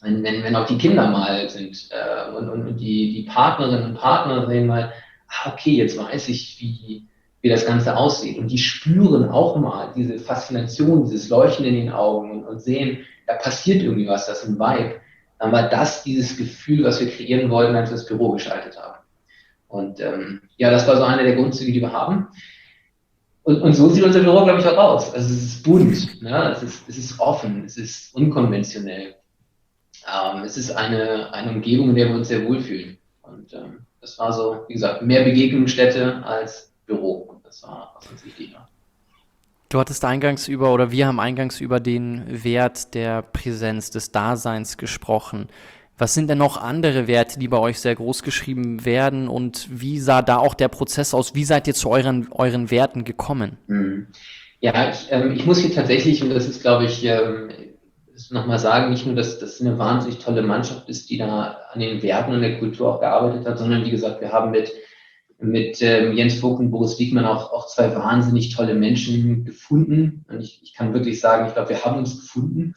wenn, wenn, wenn auch die Kinder mal sind äh, und, und, und die, die Partnerinnen und Partner sehen mal, ah, okay, jetzt weiß ich, wie, wie das Ganze aussieht. Und die spüren auch mal diese Faszination, dieses Leuchten in den Augen und, und sehen, da passiert irgendwie was, das ist ein Vibe. Dann war das dieses Gefühl, was wir kreieren wollten, als wir das Büro geschaltet haben. Und ähm, ja, das war so eine der Grundzüge, die wir haben. Und, und so sieht unser Büro, glaube ich, auch aus. Also es ist bunt, ne? es, ist, es ist offen, es ist unkonventionell. Ähm, es ist eine, eine Umgebung, in der wir uns sehr wohlfühlen. Und ähm, das war so, wie gesagt, mehr Begegnungsstätte als Büro. Das war, was uns wichtig war. Du hattest eingangs über, oder wir haben eingangs über den Wert der Präsenz, des Daseins gesprochen. Was sind denn noch andere Werte, die bei euch sehr groß geschrieben werden, und wie sah da auch der Prozess aus? Wie seid ihr zu euren, euren Werten gekommen? Hm. Ja, ich, ähm, ich muss hier tatsächlich, und das ist, glaube ich, ähm, nochmal sagen, nicht nur, dass das eine wahnsinnig tolle Mannschaft ist, die da an den Werten und der Kultur auch gearbeitet hat, sondern wie gesagt, wir haben mit mit ähm, Jens Vogt und Boris Wiegmann auch, auch zwei wahnsinnig tolle Menschen gefunden. Und ich, ich kann wirklich sagen, ich glaube, wir haben uns gefunden,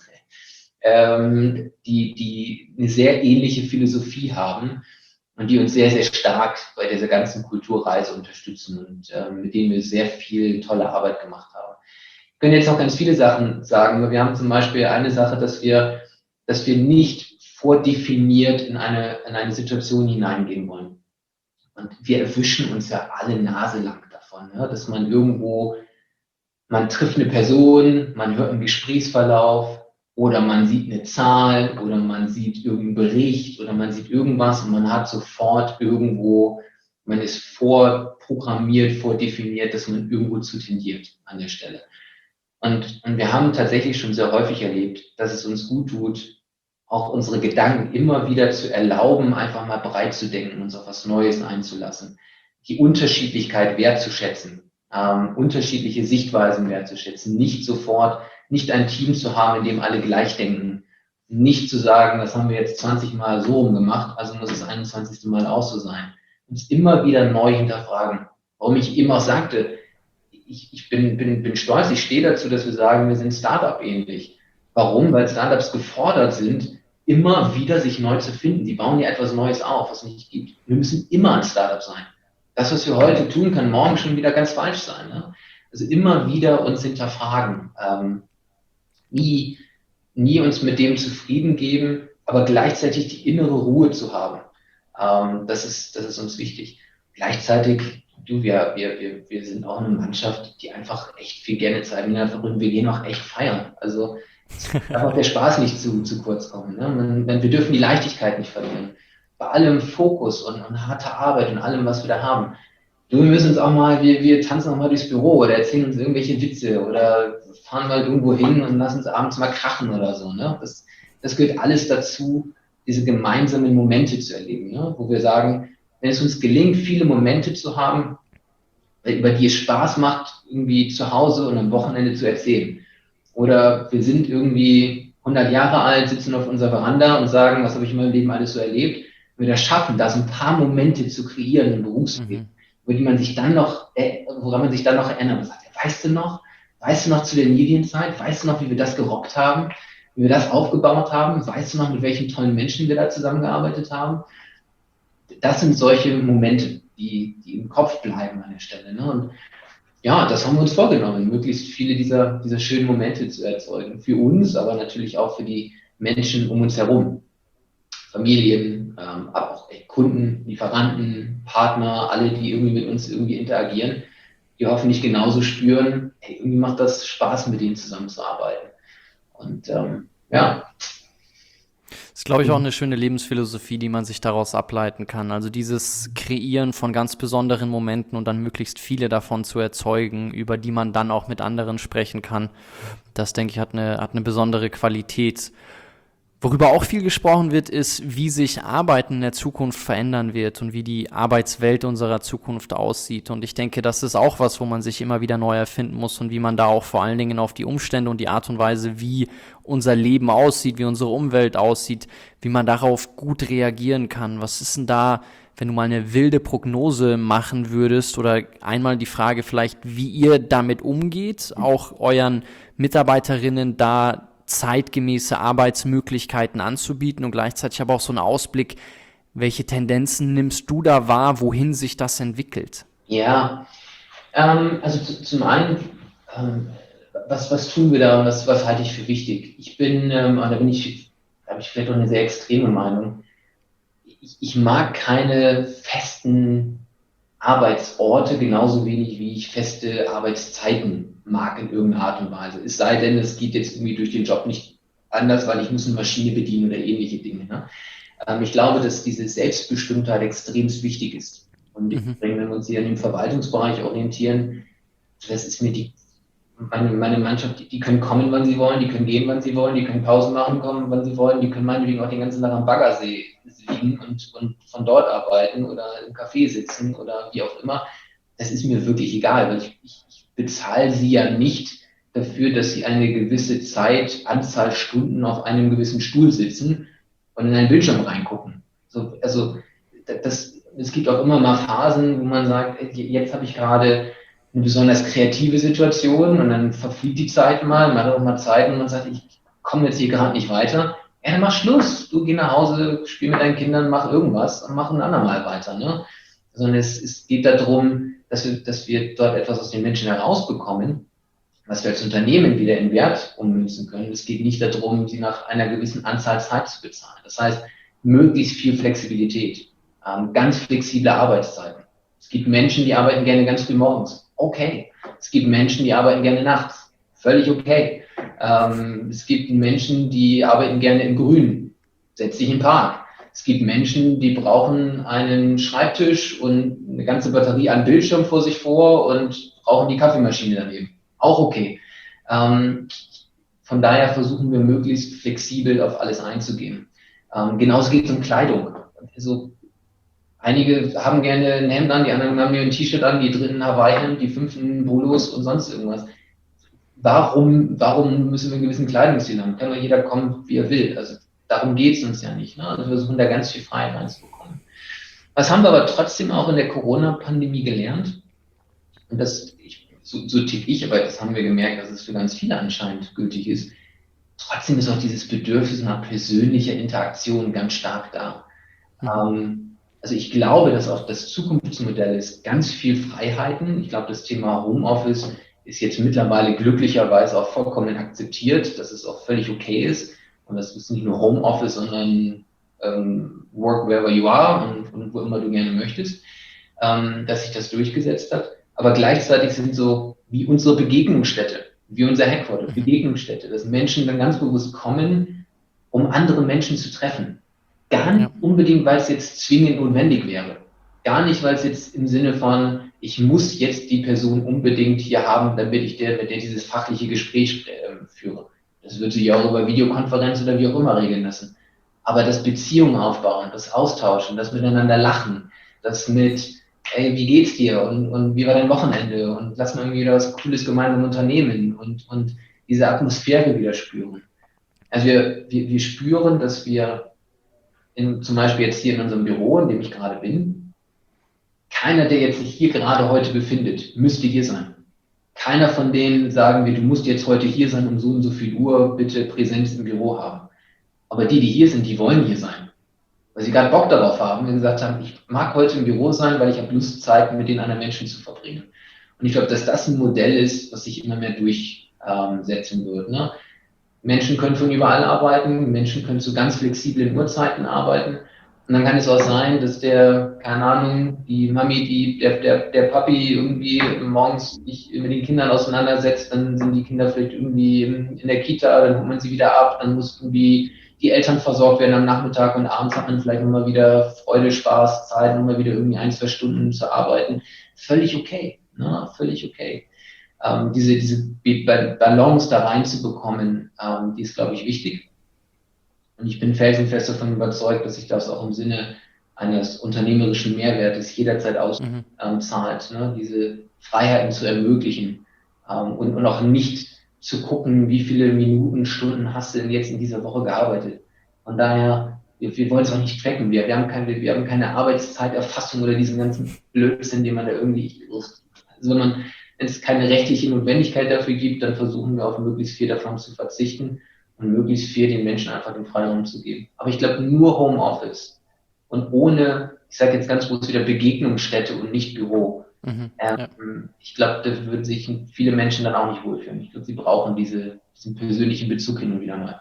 ähm, die, die eine sehr ähnliche Philosophie haben und die uns sehr, sehr stark bei dieser ganzen Kulturreise unterstützen und ähm, mit denen wir sehr viel tolle Arbeit gemacht haben. Ich könnte jetzt noch ganz viele Sachen sagen, aber wir haben zum Beispiel eine Sache, dass wir, dass wir nicht vordefiniert in eine, in eine Situation hineingehen wollen. Und wir erwischen uns ja alle naselang davon, ne? Dass man irgendwo, man trifft eine Person, man hört einen Gesprächsverlauf oder man sieht eine Zahl oder man sieht irgendeinen Bericht oder man sieht irgendwas und man hat sofort irgendwo, man ist vorprogrammiert, vordefiniert, dass man irgendwo zu tendiert an der Stelle. Und, und wir haben tatsächlich schon sehr häufig erlebt, dass es uns gut tut, auch unsere Gedanken immer wieder zu erlauben, einfach mal breit zu denken, uns auf was Neues einzulassen, die Unterschiedlichkeit wertzuschätzen, ähm, unterschiedliche Sichtweisen wertzuschätzen, nicht sofort, nicht ein Team zu haben, in dem alle gleich denken, nicht zu sagen, das haben wir jetzt zwanzig Mal so rumgemacht, also muss es einundzwanzigste Mal auch so sein. Uns immer wieder neu hinterfragen. Warum ich eben auch sagte, ich, ich bin, bin, bin stolz, ich stehe dazu, dass wir sagen, wir sind Startup ähnlich. Warum? Weil Startups gefordert sind, immer wieder sich neu zu finden. Die bauen ja etwas Neues auf, was es nicht gibt. Wir müssen immer ein Startup sein. Das, was wir heute tun, kann morgen schon wieder ganz falsch sein. Ne? Also immer wieder uns hinterfragen. Ähm, nie, nie uns mit dem zufrieden geben, aber gleichzeitig die innere Ruhe zu haben. Ähm, das ist, das ist uns wichtig. Gleichzeitig, du, wir, wir, wir, wir sind auch eine Mannschaft, die einfach echt viel gerne Zeit hat und wir gehen auch echt feiern. Also darf auch der Spaß nicht zu, zu kurz kommen. Ne? Man, wir dürfen die Leichtigkeit nicht verlieren. Bei allem Fokus und, und harter Arbeit und allem, was wir da haben. Du, wir müssen uns auch mal, wir, wir tanzen auch mal durchs Büro oder erzählen uns irgendwelche Witze oder fahren mal irgendwo hin und lassen uns abends mal krachen oder so. Ne? Das, das gehört alles dazu, diese gemeinsamen Momente zu erleben, ne? Wo wir sagen, wenn es uns gelingt, viele Momente zu haben, über die es Spaß macht, irgendwie zu Hause und am Wochenende zu erzählen. Oder wir sind irgendwie hundert Jahre alt, sitzen auf unserer Veranda und sagen, was habe ich in meinem Leben alles so erlebt. Wenn wir das schaffen, da so ein paar Momente zu kreieren im Berufsleben, mhm. über die man sich dann noch, äh, woran man sich dann noch erinnert. Man sagt, ja, weißt du noch, weißt du noch zu der Medienzeit, weißt du noch, wie wir das gerockt haben, wie wir das aufgebaut haben, weißt du noch, mit welchen tollen Menschen wir da zusammengearbeitet haben. Das sind solche Momente, die, die im Kopf bleiben an der Stelle. Ne? Und ja, das haben wir uns vorgenommen, möglichst viele dieser, dieser schönen Momente zu erzeugen. Für uns, aber natürlich auch für die Menschen um uns herum. Familien, ähm, aber auch Kunden, Lieferanten, Partner, alle, die irgendwie mit uns irgendwie interagieren, die hoffentlich genauso spüren, hey, irgendwie macht das Spaß, mit denen zusammenzuarbeiten. Und ähm, ja. Das ist, glaube ich, auch eine schöne Lebensphilosophie, die man sich daraus ableiten kann. Also dieses Kreieren von ganz besonderen Momenten und dann möglichst viele davon zu erzeugen, über die man dann auch mit anderen sprechen kann. Das, denke ich, hat eine, hat eine besondere Qualität. Worüber auch viel gesprochen wird, ist, wie sich Arbeiten in der Zukunft verändern wird und wie die Arbeitswelt unserer Zukunft aussieht. Und ich denke, das ist auch was, wo man sich immer wieder neu erfinden muss und wie man da auch vor allen Dingen auf die Umstände und die Art und Weise, wie unser Leben aussieht, wie unsere Umwelt aussieht, wie man darauf gut reagieren kann. Was ist denn da, wenn du mal eine wilde Prognose machen würdest, oder einmal die Frage vielleicht, wie ihr damit umgeht, auch euren Mitarbeiterinnen da zeitgemäße Arbeitsmöglichkeiten anzubieten und gleichzeitig aber auch so einen Ausblick, welche Tendenzen nimmst du da wahr, wohin sich das entwickelt? Ja, ähm, also zu, zum einen, ähm, was, was tun wir da und was, was halte ich für wichtig? Ich bin, ähm, da bin ich, da habe ich vielleicht auch eine sehr extreme Meinung. Ich, ich mag keine festen Arbeitsorte genauso wenig, wie ich feste Arbeitszeiten mag in irgendeiner Art und Weise. Es sei denn, es geht jetzt irgendwie durch den Job nicht anders, weil ich muss eine Maschine bedienen oder ähnliche Dinge. Ne? Ähm, ich glaube, dass diese Selbstbestimmtheit extrem wichtig ist. Und Mhm. wenn wir uns hier an dem Verwaltungsbereich orientieren, das ist mir die, meine, meine Mannschaft, die, die können kommen, wann sie wollen, die können gehen, wann sie wollen, die können Pausen machen, kommen, wann sie wollen, die können meinetwegen auch den ganzen Tag am Baggersee liegen und, und von dort arbeiten oder im Café sitzen oder wie auch immer. Das ist mir wirklich egal, weil ich, ich, ich bezahle sie ja nicht dafür, dass sie eine gewisse Zeit, Anzahl Stunden auf einem gewissen Stuhl sitzen und in einen Bildschirm reingucken. So, also das, es gibt auch immer mal Phasen, wo man sagt, jetzt habe ich gerade eine besonders kreative Situation und dann verfliegt die Zeit mal, man hat auch mal Zeit und man sagt, ich komme jetzt hier gerade nicht weiter. Ja, dann mach Schluss. Du geh nach Hause, spiel mit deinen Kindern, mach irgendwas und mach ein andermal weiter. Ne? Sondern es, es geht darum, dass wir, dass wir dort etwas aus den Menschen herausbekommen, was wir als Unternehmen wieder in Wert ummünzen können. Es geht nicht darum, sie nach einer gewissen Anzahl Zeit zu bezahlen. Das heißt, möglichst viel Flexibilität, ähm, ganz flexible Arbeitszeiten. Es gibt Menschen, die arbeiten gerne ganz früh morgens. Okay. Es gibt Menschen, die arbeiten gerne nachts. Völlig okay. Ähm, es gibt Menschen, die arbeiten gerne im Grün. Setz dich im Park. Es gibt Menschen, die brauchen einen Schreibtisch und eine ganze Batterie an Bildschirm vor sich vor und brauchen die Kaffeemaschine daneben. Auch okay. Ähm, von daher versuchen wir möglichst flexibel auf alles einzugehen. Ähm, genauso geht es um Kleidung. Also einige haben gerne ein Hemd an, die anderen haben ein T-Shirt an, die dritten Hawaii-Hemd, die fünften Polos und sonst irgendwas. Warum, warum müssen wir einen gewissen Kleidungsstil haben? Kann doch jeder kommen, wie er will. Also darum geht es uns ja nicht. Ne? Also wir versuchen da ganz viel Freiheit reinzubekommen. Was haben wir aber trotzdem auch in der Corona-Pandemie gelernt? Und das, ich, so, so tick ich, aber das haben wir gemerkt, dass es für ganz viele anscheinend gültig ist. Trotzdem ist auch dieses Bedürfnis nach persönlicher Interaktion ganz stark da. Mhm. Ähm, also ich glaube, dass auch das Zukunftsmodell ist ganz viel Freiheiten. Ich glaube, das Thema Homeoffice ist jetzt mittlerweile glücklicherweise auch vollkommen akzeptiert, dass es auch völlig okay ist. Und das ist nicht nur Homeoffice, sondern ähm, work wherever you are und, und wo immer du gerne möchtest, ähm, dass sich das durchgesetzt hat. Aber gleichzeitig sind so wie unsere Begegnungsstätte, wie unser Headquarter, Begegnungsstätte, dass Menschen dann ganz bewusst kommen, um andere Menschen zu treffen. Gar nicht unbedingt, weil es jetzt zwingend notwendig wäre. Gar nicht, weil es jetzt im Sinne von, ich muss jetzt die Person unbedingt hier haben, damit ich der, mit der dieses fachliche Gespräch äh, führe. Das wird sich auch über Videokonferenz oder wie auch immer regeln lassen. Aber das Beziehungen aufbauen, das Austauschen, das miteinander lachen, das mit, ey, wie geht's dir und, und wie war dein Wochenende und lass mal irgendwie wieder was Cooles gemeinsam unternehmen und, und diese Atmosphäre wieder spüren. Also wir, wir, wir spüren, dass wir in, zum Beispiel jetzt hier in unserem Büro, in dem ich gerade bin, keiner, der jetzt sich hier gerade heute befindet, müsste hier sein. Keiner von denen sagen wir, du musst jetzt heute hier sein, um so und so viel Uhr bitte Präsenz im Büro haben. Aber die, die hier sind, die wollen hier sein. Weil sie gerade Bock darauf haben und gesagt haben, ich mag heute im Büro sein, weil ich habe Lust, Zeit mit den anderen Menschen zu verbringen. Und ich glaube, dass das ein Modell ist, was sich immer mehr durchsetzen ähm, wird. Ne? Menschen können von überall arbeiten, Menschen können zu ganz flexiblen Uhrzeiten arbeiten. Und dann kann es auch sein, dass der, keine Ahnung, die Mami, die, der, der, der Papi irgendwie morgens sich mit den Kindern auseinandersetzt, dann sind die Kinder vielleicht irgendwie in, in der Kita, dann holt man sie wieder ab, dann muss irgendwie die Eltern versorgt werden am Nachmittag und abends hat man vielleicht nochmal wieder Freude, Spaß, Zeit, nochmal wieder irgendwie ein, zwei Stunden zu arbeiten. Völlig okay, ne? Völlig okay. Ähm, diese, diese Balance da reinzubekommen, ähm, die ist, glaube ich, wichtig. Und ich bin felsenfest davon überzeugt, dass sich das auch im Sinne eines unternehmerischen Mehrwertes jederzeit auszahlt, mhm. ne? Diese Freiheiten zu ermöglichen ähm, und, und auch nicht zu gucken, wie viele Minuten, Stunden hast du denn jetzt in dieser Woche gearbeitet. Von daher, wir, wir wollen es auch nicht tracken. Wir, wir, haben keine, wir haben keine Arbeitszeiterfassung oder diesen ganzen Blödsinn, den man da irgendwie, also wenn man wenn es keine rechtliche Notwendigkeit dafür gibt, dann versuchen wir auf möglichst viel davon zu verzichten und möglichst viel den Menschen einfach den Freiraum zu geben. Aber ich glaube, nur Homeoffice und ohne, ich sage jetzt ganz groß wieder, Begegnungsstätte und nicht Büro. Mhm, Ähm, ja. Ich glaube, da würden sich viele Menschen dann auch nicht wohlfühlen. Ich glaube, sie brauchen diese, diesen persönlichen Bezug hin und wieder mal.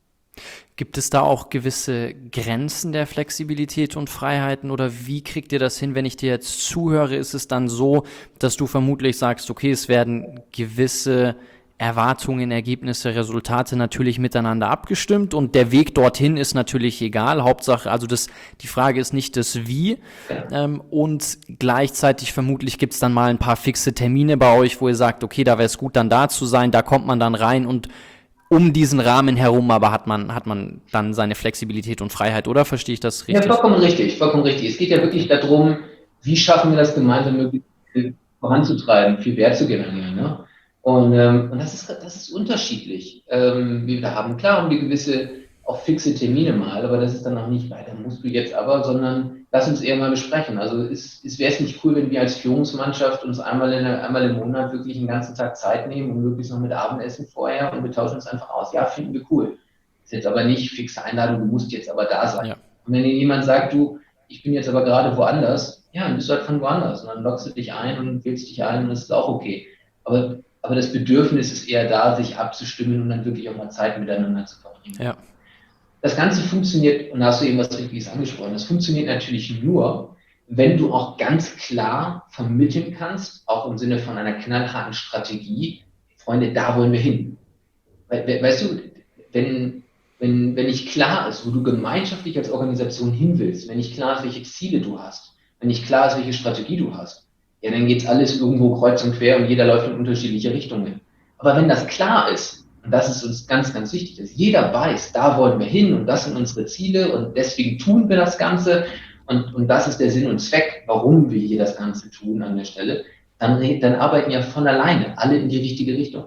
Gibt es da auch gewisse Grenzen der Flexibilität und Freiheiten oder wie kriegt ihr das hin, wenn ich dir jetzt zuhöre? Ist es dann so, dass du vermutlich sagst, okay, es werden gewisse Erwartungen, Ergebnisse, Resultate natürlich miteinander abgestimmt und der Weg dorthin ist natürlich egal. Hauptsache, also das, die Frage ist nicht das Wie. Ähm, und gleichzeitig vermutlich gibt es dann mal ein paar fixe Termine bei euch, wo ihr sagt, okay, da wäre es gut, dann da zu sein, da kommt man dann rein und um diesen Rahmen herum, aber hat man, hat man dann seine Flexibilität und Freiheit, oder verstehe ich das Ja, richtig? vollkommen richtig, vollkommen richtig. Es geht ja wirklich darum, wie schaffen wir das gemeinsam möglichst viel voranzutreiben, viel Wert zu generieren. Ne? Und, ähm, und das ist, das ist unterschiedlich. Ähm, wir haben, klar, haben wir gewisse auch fixe Termine mal, aber das ist dann auch nicht, weiter musst du jetzt aber, sondern lass uns eher mal besprechen. Also es, es wäre es nicht cool, wenn wir als Führungsmannschaft uns einmal, in, einmal im Monat wirklich einen ganzen Tag Zeit nehmen und möglichst noch mit Abendessen vorher und wir tauschen uns einfach aus. Ja, finden wir cool. Ist jetzt aber nicht fixe Einladung, du musst jetzt aber da sein. Ja. Und wenn dir jemand sagt, du, ich bin jetzt aber gerade woanders, ja, dann bist du halt von woanders. Und dann loggst du dich ein und wählst dich ein und das ist auch okay. Aber, aber das Bedürfnis ist eher da, sich abzustimmen und dann wirklich auch mal Zeit miteinander zu verbringen. Ja. Das Ganze funktioniert, und da hast du eben was Richtiges angesprochen, das funktioniert natürlich nur, wenn du auch ganz klar vermitteln kannst, auch im Sinne von einer knallharten Strategie, Freunde, da wollen wir hin. We- we- Weißt du, wenn, wenn, wenn nicht klar ist, wo du gemeinschaftlich als Organisation hin willst, wenn nicht klar ist, welche Ziele du hast, wenn nicht klar ist, welche Strategie du hast, ja, dann geht's alles irgendwo kreuz und quer und jeder läuft in unterschiedliche Richtungen. Aber wenn das klar ist, und das ist uns ganz, ganz wichtig, dass jeder weiß, da wollen wir hin und das sind unsere Ziele und deswegen tun wir das Ganze und, und das ist der Sinn und Zweck, warum wir hier das Ganze tun an der Stelle, dann, re- dann arbeiten ja von alleine alle in die richtige Richtung.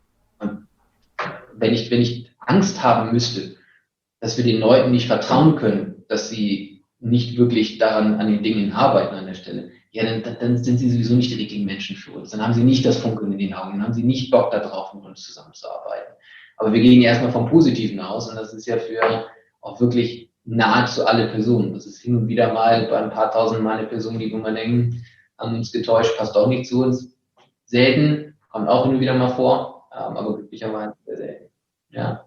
Und wenn ich, wenn ich Angst haben müsste, dass wir den Leuten nicht vertrauen können, dass sie nicht wirklich daran an den Dingen arbeiten an der Stelle, ja, dann, dann sind sie sowieso nicht die richtigen Menschen für uns. Dann haben sie nicht das Funkeln in den Augen, dann haben sie nicht Bock darauf, mit uns zusammenzuarbeiten. Aber wir gehen ja erstmal vom Positiven aus und das ist ja für auch wirklich nahezu alle Personen. Das ist hin und wieder mal bei ein paar tausend Mal eine Person, die wo man denken, haben uns getäuscht, passt auch nicht zu uns. Selten, kommt auch hin und wieder mal vor, aber glücklicherweise sehr selten. Ja.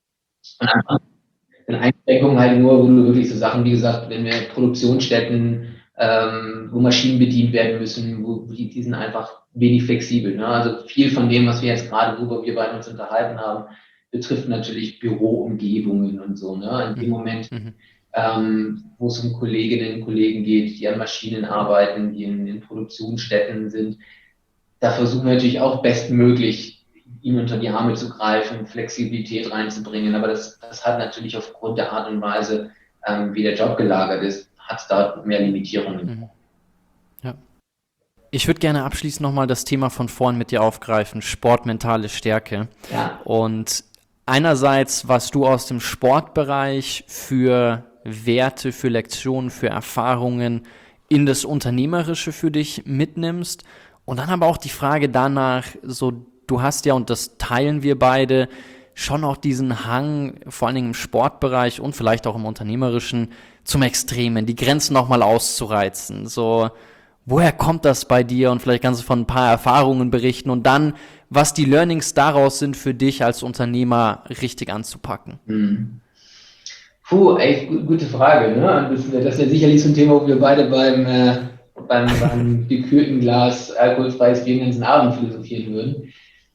Und einfach eine Einschränkung halt nur, wo du wirklich so Sachen, wie gesagt, wenn wir Produktionsstätten, ähm, wo Maschinen bedient werden müssen, wo die, die sind einfach wenig flexibel. Ne? Also viel von dem, was wir jetzt gerade, worüber wir beide uns unterhalten haben, betrifft natürlich Büroumgebungen und so. Ne? In dem Mhm. Moment, Mhm. ähm, wo es um Kolleginnen und Kollegen geht, die an Maschinen arbeiten, die in, in Produktionsstätten sind, da versuchen wir natürlich auch bestmöglich, ihm unter die Arme zu greifen, Flexibilität reinzubringen. Aber das, das hat natürlich aufgrund der Art und Weise, ähm, wie der Job gelagert ist, hat es da mehr Limitierungen. Mhm. Ja. Ich würde gerne abschließend nochmal das Thema von vorn mit dir aufgreifen, Sport, mentale Stärke. Ja. Und einerseits, was du aus dem Sportbereich für Werte, für Lektionen, für Erfahrungen in das Unternehmerische für dich mitnimmst. Und dann aber auch die Frage danach, so du hast ja, und das teilen wir beide, schon auch diesen Hang, vor allen Dingen im Sportbereich und vielleicht auch im Unternehmerischen, zum Extremen, die Grenzen nochmal auszureizen. So, woher kommt das bei dir? Und vielleicht kannst du von ein paar Erfahrungen berichten und dann, was die Learnings daraus sind für dich als Unternehmer, richtig anzupacken. Hm. Puh, ey, gu- gute Frage. Ne? Das, das wäre sicherlich so ein Thema, wo wir beide beim, äh, beim, beim gekühlten Glas alkoholfreies Bier den ganzen Abend philosophieren würden.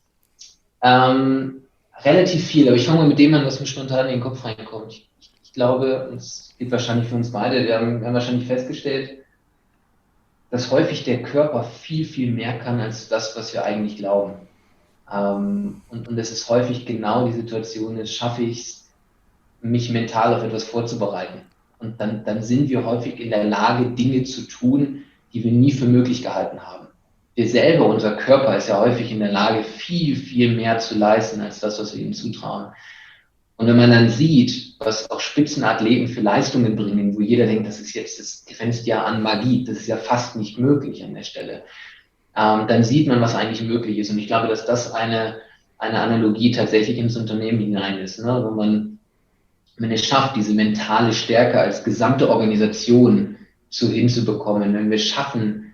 Ähm, relativ viel, aber ich fange mal mit dem an, was mir spontan in den Kopf reinkommt. Ich, ich glaube, und es geht wahrscheinlich für uns beide, wir haben, wir haben wahrscheinlich festgestellt, dass häufig der Körper viel, viel mehr kann als das, was wir eigentlich glauben. Ähm, und, und es ist häufig genau die Situation, jetzt schaffe ich es, mich mental auf etwas vorzubereiten. Und dann, dann sind wir häufig in der Lage, Dinge zu tun, die wir nie für möglich gehalten haben. Wir selber, unser Körper ist ja häufig in der Lage, viel, viel mehr zu leisten, als das, was wir ihm zutrauen. Und wenn man dann sieht, was auch Spitzenathleten für Leistungen bringen, wo jeder denkt, das ist jetzt, das grenzt ja an Magie, das ist ja fast nicht möglich an der Stelle, ähm, dann sieht man, was eigentlich möglich ist. Und ich glaube, dass das eine, eine Analogie tatsächlich ins Unternehmen hinein ist, ne? Wenn man, wenn es schafft, diese mentale Stärke als gesamte Organisation zu hinzubekommen, wenn wir schaffen,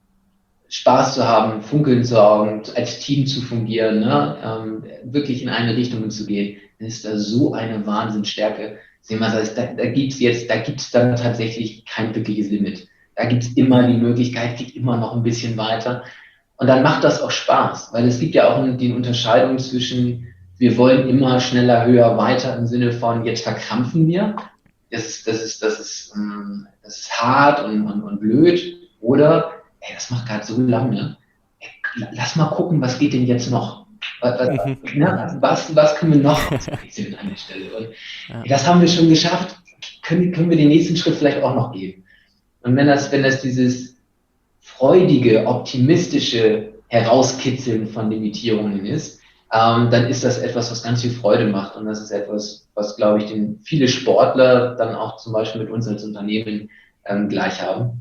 Spaß zu haben, funkeln zu haben, als Team zu fungieren, ne? ähm, wirklich in eine Richtung zu gehen, dann ist da so eine Wahnsinnsstärke. Sehen wir, das, da, da gibt's jetzt, da gibt's dann tatsächlich kein wirkliches Limit. Da gibt's immer die Möglichkeit, geht immer noch ein bisschen weiter. Und dann macht das auch Spaß, weil es gibt ja auch die Unterscheidung zwischen, wir wollen immer schneller, höher, weiter im Sinne von, jetzt verkrampfen wir. Das ist, das ist, das ist, das ist hart und, und, und blöd. Oder, ey, das macht gerade so lange. Ey, lass mal gucken, was geht denn jetzt noch? Was, was, ne? was, was können wir noch auswechseln an der Stelle? Und Ja. ey, das haben wir schon geschafft. Können, können wir den nächsten Schritt vielleicht auch noch gehen? Und wenn das, wenn das dieses freudige, optimistische Herauskitzeln von Limitierungen ist, ähm, dann ist das etwas, was ganz viel Freude macht. Und das ist etwas, was, glaube ich, den viele Sportler dann auch zum Beispiel mit uns als Unternehmen ähm, gleich haben.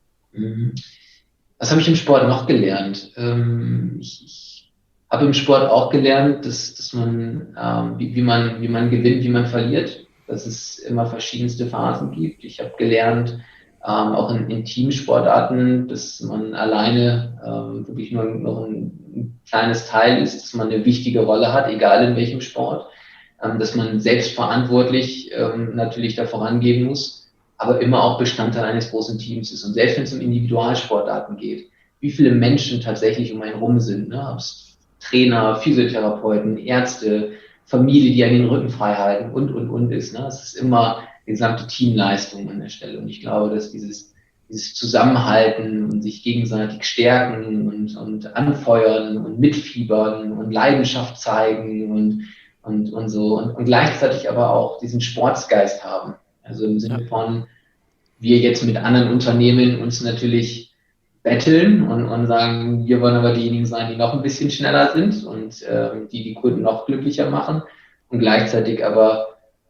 Mhm. Was habe ich im Sport noch gelernt? Ähm, ich, ich habe im Sport auch gelernt, dass, dass man, ähm, wie, wie man, wie man gewinnt, wie man verliert, dass es immer verschiedenste Phasen gibt. Ich habe gelernt, ähm, auch in, in Teamsportarten, dass man alleine ähm, wirklich nur noch ein, ein kleines Teil ist, dass man eine wichtige Rolle hat, egal in welchem Sport, ähm, dass man selbstverantwortlich ähm, natürlich da vorangehen muss, aber immer auch Bestandteil eines großen Teams ist. Und selbst wenn es um Individualsportarten geht, wie viele Menschen tatsächlich um einen rum sind, ne? Ob es Trainer, Physiotherapeuten, Ärzte, Familie, die einen den Rücken frei halten und, und, und ist. Ne? Es ist immer die gesamte Teamleistung an der Stelle. Und ich glaube, dass dieses, dieses Zusammenhalten und sich gegenseitig stärken und, und anfeuern und mitfiebern und Leidenschaft zeigen und, und, und so und, und gleichzeitig aber auch diesen Sportsgeist haben. Also im Sinne von, wir jetzt mit anderen Unternehmen uns natürlich betteln und, und sagen, wir wollen aber diejenigen sein, die noch ein bisschen schneller sind und ähm, die die Kunden noch glücklicher machen und gleichzeitig aber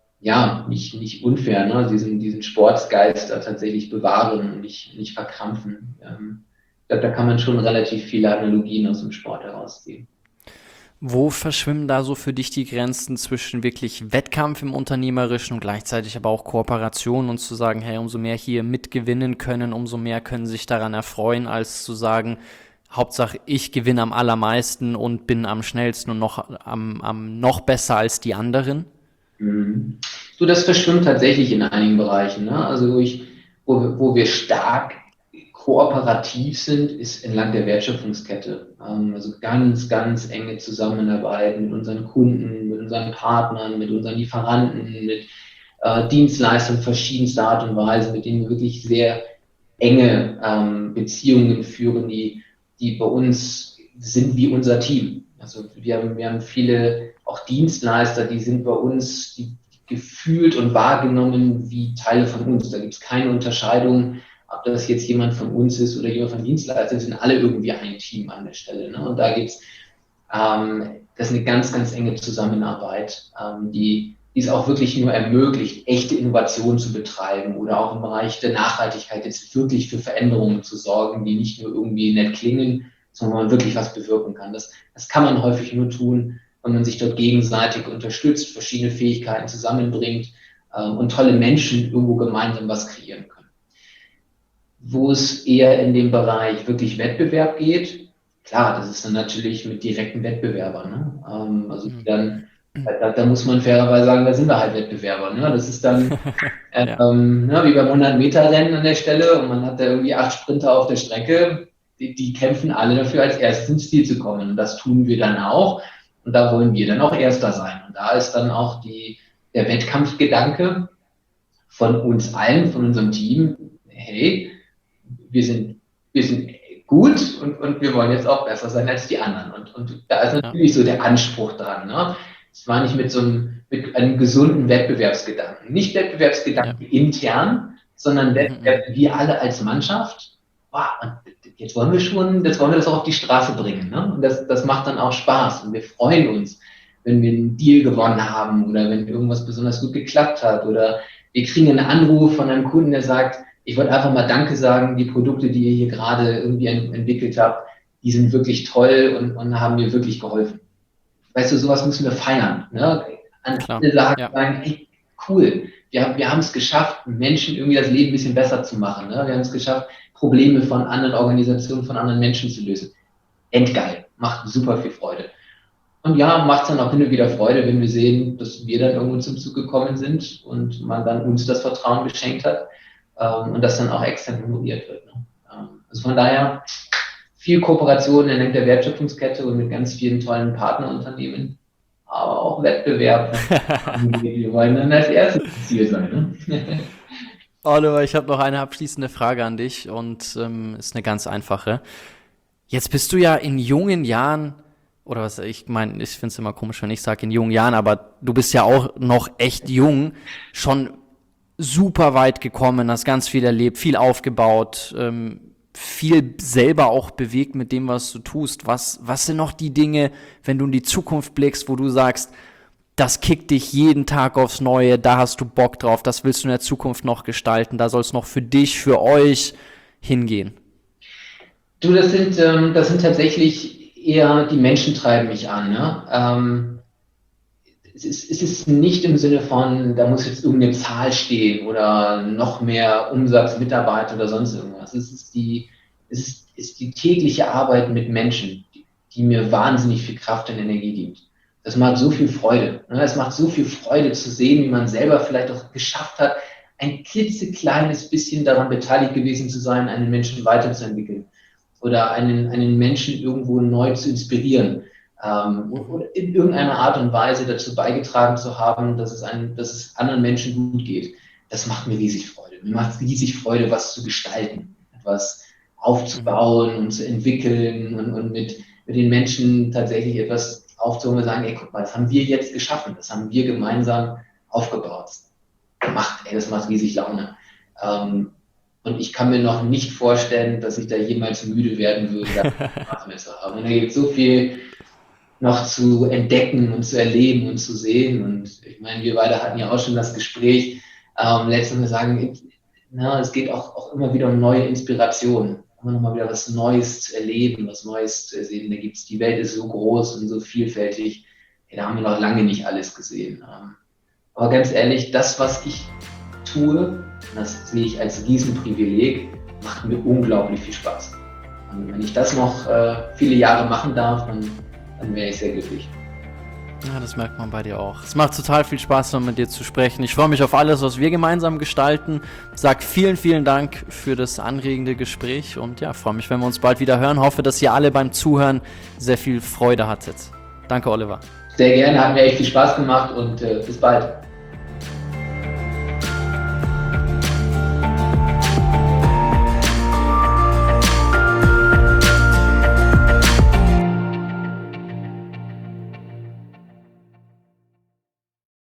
ja, nicht, nicht unfair, ne? diesen, diesen Sportsgeist da tatsächlich bewahren und nicht, nicht verkrampfen. Ähm, ich glaube, da kann man schon relativ viele Analogien aus dem Sport herausziehen. Wo verschwimmen da so für dich die Grenzen zwischen wirklich Wettkampf im Unternehmerischen und gleichzeitig aber auch Kooperation und zu sagen, hey, umso mehr hier mitgewinnen können, umso mehr können sich daran erfreuen, als zu sagen, Hauptsache ich gewinne am allermeisten und bin am schnellsten und noch, am, am noch besser als die anderen? Mhm. So, das verschwimmt tatsächlich in einigen Bereichen. Ne? Also wo, ich, wo, wir- wo wir stark kooperativ sind, ist entlang der Wertschöpfungskette. Ähm, also ganz, ganz enge Zusammenarbeit mit unseren Kunden, mit unseren Partnern, mit unseren Lieferanten, mit äh, Dienstleistern verschiedenster Art und Weise, mit denen wir wirklich sehr enge ähm, Beziehungen führen, die, die bei uns sind wie unser Team. Also wir haben, wir haben viele auch Dienstleister, die sind bei uns die, gefühlt und wahrgenommen wie Teile von uns. Da gibt es keine Unterscheidung, ob das jetzt jemand von uns ist oder jemand von Dienstleistern, sind alle irgendwie ein Team an der Stelle. Ne? Und da gibt es, ähm, das ist eine ganz, ganz enge Zusammenarbeit, ähm, die, die es auch wirklich nur ermöglicht, echte Innovationen zu betreiben oder auch im Bereich der Nachhaltigkeit jetzt wirklich für Veränderungen zu sorgen, die nicht nur irgendwie nett klingen, sondern man wirklich was bewirken kann. Das, das kann man häufig nur tun, wenn man sich dort gegenseitig unterstützt, verschiedene Fähigkeiten zusammenbringt ähm, und tolle Menschen irgendwo gemeinsam was kreieren können. Wo es eher in dem Bereich wirklich Wettbewerb geht, klar, das ist dann natürlich mit direkten Wettbewerbern. Ne? Ähm, also die dann, da, da muss man fairerweise sagen, da sind wir halt Wettbewerber. Ne? Das ist dann Ja. ähm, ne, wie beim hundert-Meter-Rennen an der Stelle und man hat da irgendwie acht Sprinter auf der Strecke, die, die kämpfen alle dafür, als erstes ins Ziel zu kommen. Und das tun wir dann auch. Und da wollen wir dann auch Erster sein. Und da ist dann auch die, der Wettkampfgedanke von uns allen, von unserem Team, hey, wir sind, wir sind gut und, und wir wollen jetzt auch besser sein als die anderen. Und, und da ist natürlich so der Anspruch dran. Ne? Es war nicht mit so einem, mit einem gesunden Wettbewerbsgedanken. Nicht Wettbewerbsgedanken ja. intern, sondern Wettbewerb, wir alle als Mannschaft. Wow, und jetzt wollen wir schon, jetzt wollen wir das auch auf die Straße bringen. Ne? Und das, das macht dann auch Spaß. Und wir freuen uns, wenn wir einen Deal gewonnen haben oder wenn irgendwas besonders gut geklappt hat oder wir kriegen einen Anruf von einem Kunden, der sagt, ich wollte einfach mal Danke sagen, die Produkte, die ihr hier gerade irgendwie ent- entwickelt habt, die sind wirklich toll und, und haben mir wirklich geholfen. weißt du, sowas müssen wir feiern. Ne? An alle sagen, ja. sagen, hey, cool, wir haben wir haben es geschafft, Menschen irgendwie das Leben ein bisschen besser zu machen. Ne? Wir haben es geschafft, Probleme von anderen Organisationen, von anderen Menschen zu lösen. Endgeil, macht super viel Freude. Und ja, macht es dann auch hin und wieder Freude, wenn wir sehen, dass wir dann irgendwo zum Zug gekommen sind und man dann uns das Vertrauen geschenkt hat ähm, und das dann auch extern honoriert wird. Ne? Ähm, also von daher viel Kooperation entlang der Wertschöpfungskette und mit ganz vielen tollen Partnerunternehmen, aber auch Wettbewerb. Wir wollen dann als erstes Ziel sein. Ne? Oliver, ich habe noch eine abschließende Frage an dich und ähm, ist eine ganz einfache. Jetzt bist du ja in jungen Jahren, oder was ich meine, ich finde es immer komisch, wenn ich sage in jungen Jahren, aber du bist ja auch noch echt jung, schon super weit gekommen, hast ganz viel erlebt, viel aufgebaut, ähm, viel selber auch bewegt mit dem, was du tust. Was, was sind noch die Dinge, wenn du in die Zukunft blickst, wo du sagst, das kickt dich jeden Tag aufs Neue, da hast du Bock drauf, das willst du in der Zukunft noch gestalten, da soll es noch für dich, für euch hingehen? Du, das sind, ähm, das sind tatsächlich eher die Menschen treiben mich an. Ne? Ähm, es, ist, es ist nicht im Sinne von, da muss jetzt irgendeine Zahl stehen oder noch mehr Umsatz, Mitarbeiter oder sonst irgendwas. Es ist die, es ist, ist die tägliche Arbeit mit Menschen, die, die mir wahnsinnig viel Kraft und Energie gibt. Das macht so viel Freude. Ne? Es macht so viel Freude zu sehen, wie man selber vielleicht auch geschafft hat, ein klitzekleines bisschen daran beteiligt gewesen zu sein, einen Menschen weiterzuentwickeln. Oder einen, einen Menschen irgendwo neu zu inspirieren ähm, oder in irgendeiner Art und Weise dazu beigetragen zu haben, dass es, einem, dass es anderen Menschen gut geht. Das macht mir riesig Freude. Mir macht es riesig Freude, was zu gestalten, etwas aufzubauen und zu entwickeln und, und mit, mit den Menschen tatsächlich etwas aufzuholen und sagen, ey, guck mal, das haben wir jetzt geschaffen, das haben wir gemeinsam aufgebaut. Das macht, ey, das macht riesig Laune. Ähm, Und ich kann mir noch nicht vorstellen, dass ich da jemals müde werden würde, da Spaß mehr zu haben. Und da gibt es so viel noch zu entdecken und zu erleben und zu sehen. Und ich meine, wir beide hatten ja auch schon das Gespräch. Ähm, letztens wir sagen, na, es geht auch, auch immer wieder um neue Inspirationen. Immer noch mal wieder was Neues zu erleben, was Neues zu sehen. Da gibt's, die Welt ist so groß und so vielfältig. Ja, da haben wir noch lange nicht alles gesehen. Ähm, aber ganz ehrlich, das, was ich tue, das sehe ich als Riesenprivileg, macht mir unglaublich viel Spaß. Und wenn ich das noch äh, viele Jahre machen darf, dann, dann wäre ich sehr glücklich. Ja, das merkt man bei dir auch. Es macht total viel Spaß, noch mit dir zu sprechen. Ich freue mich auf alles, was wir gemeinsam gestalten. Sag vielen, vielen Dank für das anregende Gespräch und ja, freue mich, wenn wir uns bald wieder hören. Hoffe, dass ihr alle beim Zuhören sehr viel Freude hattet. Danke, Oliver. Sehr gerne, hat mir echt viel Spaß gemacht und äh, bis bald.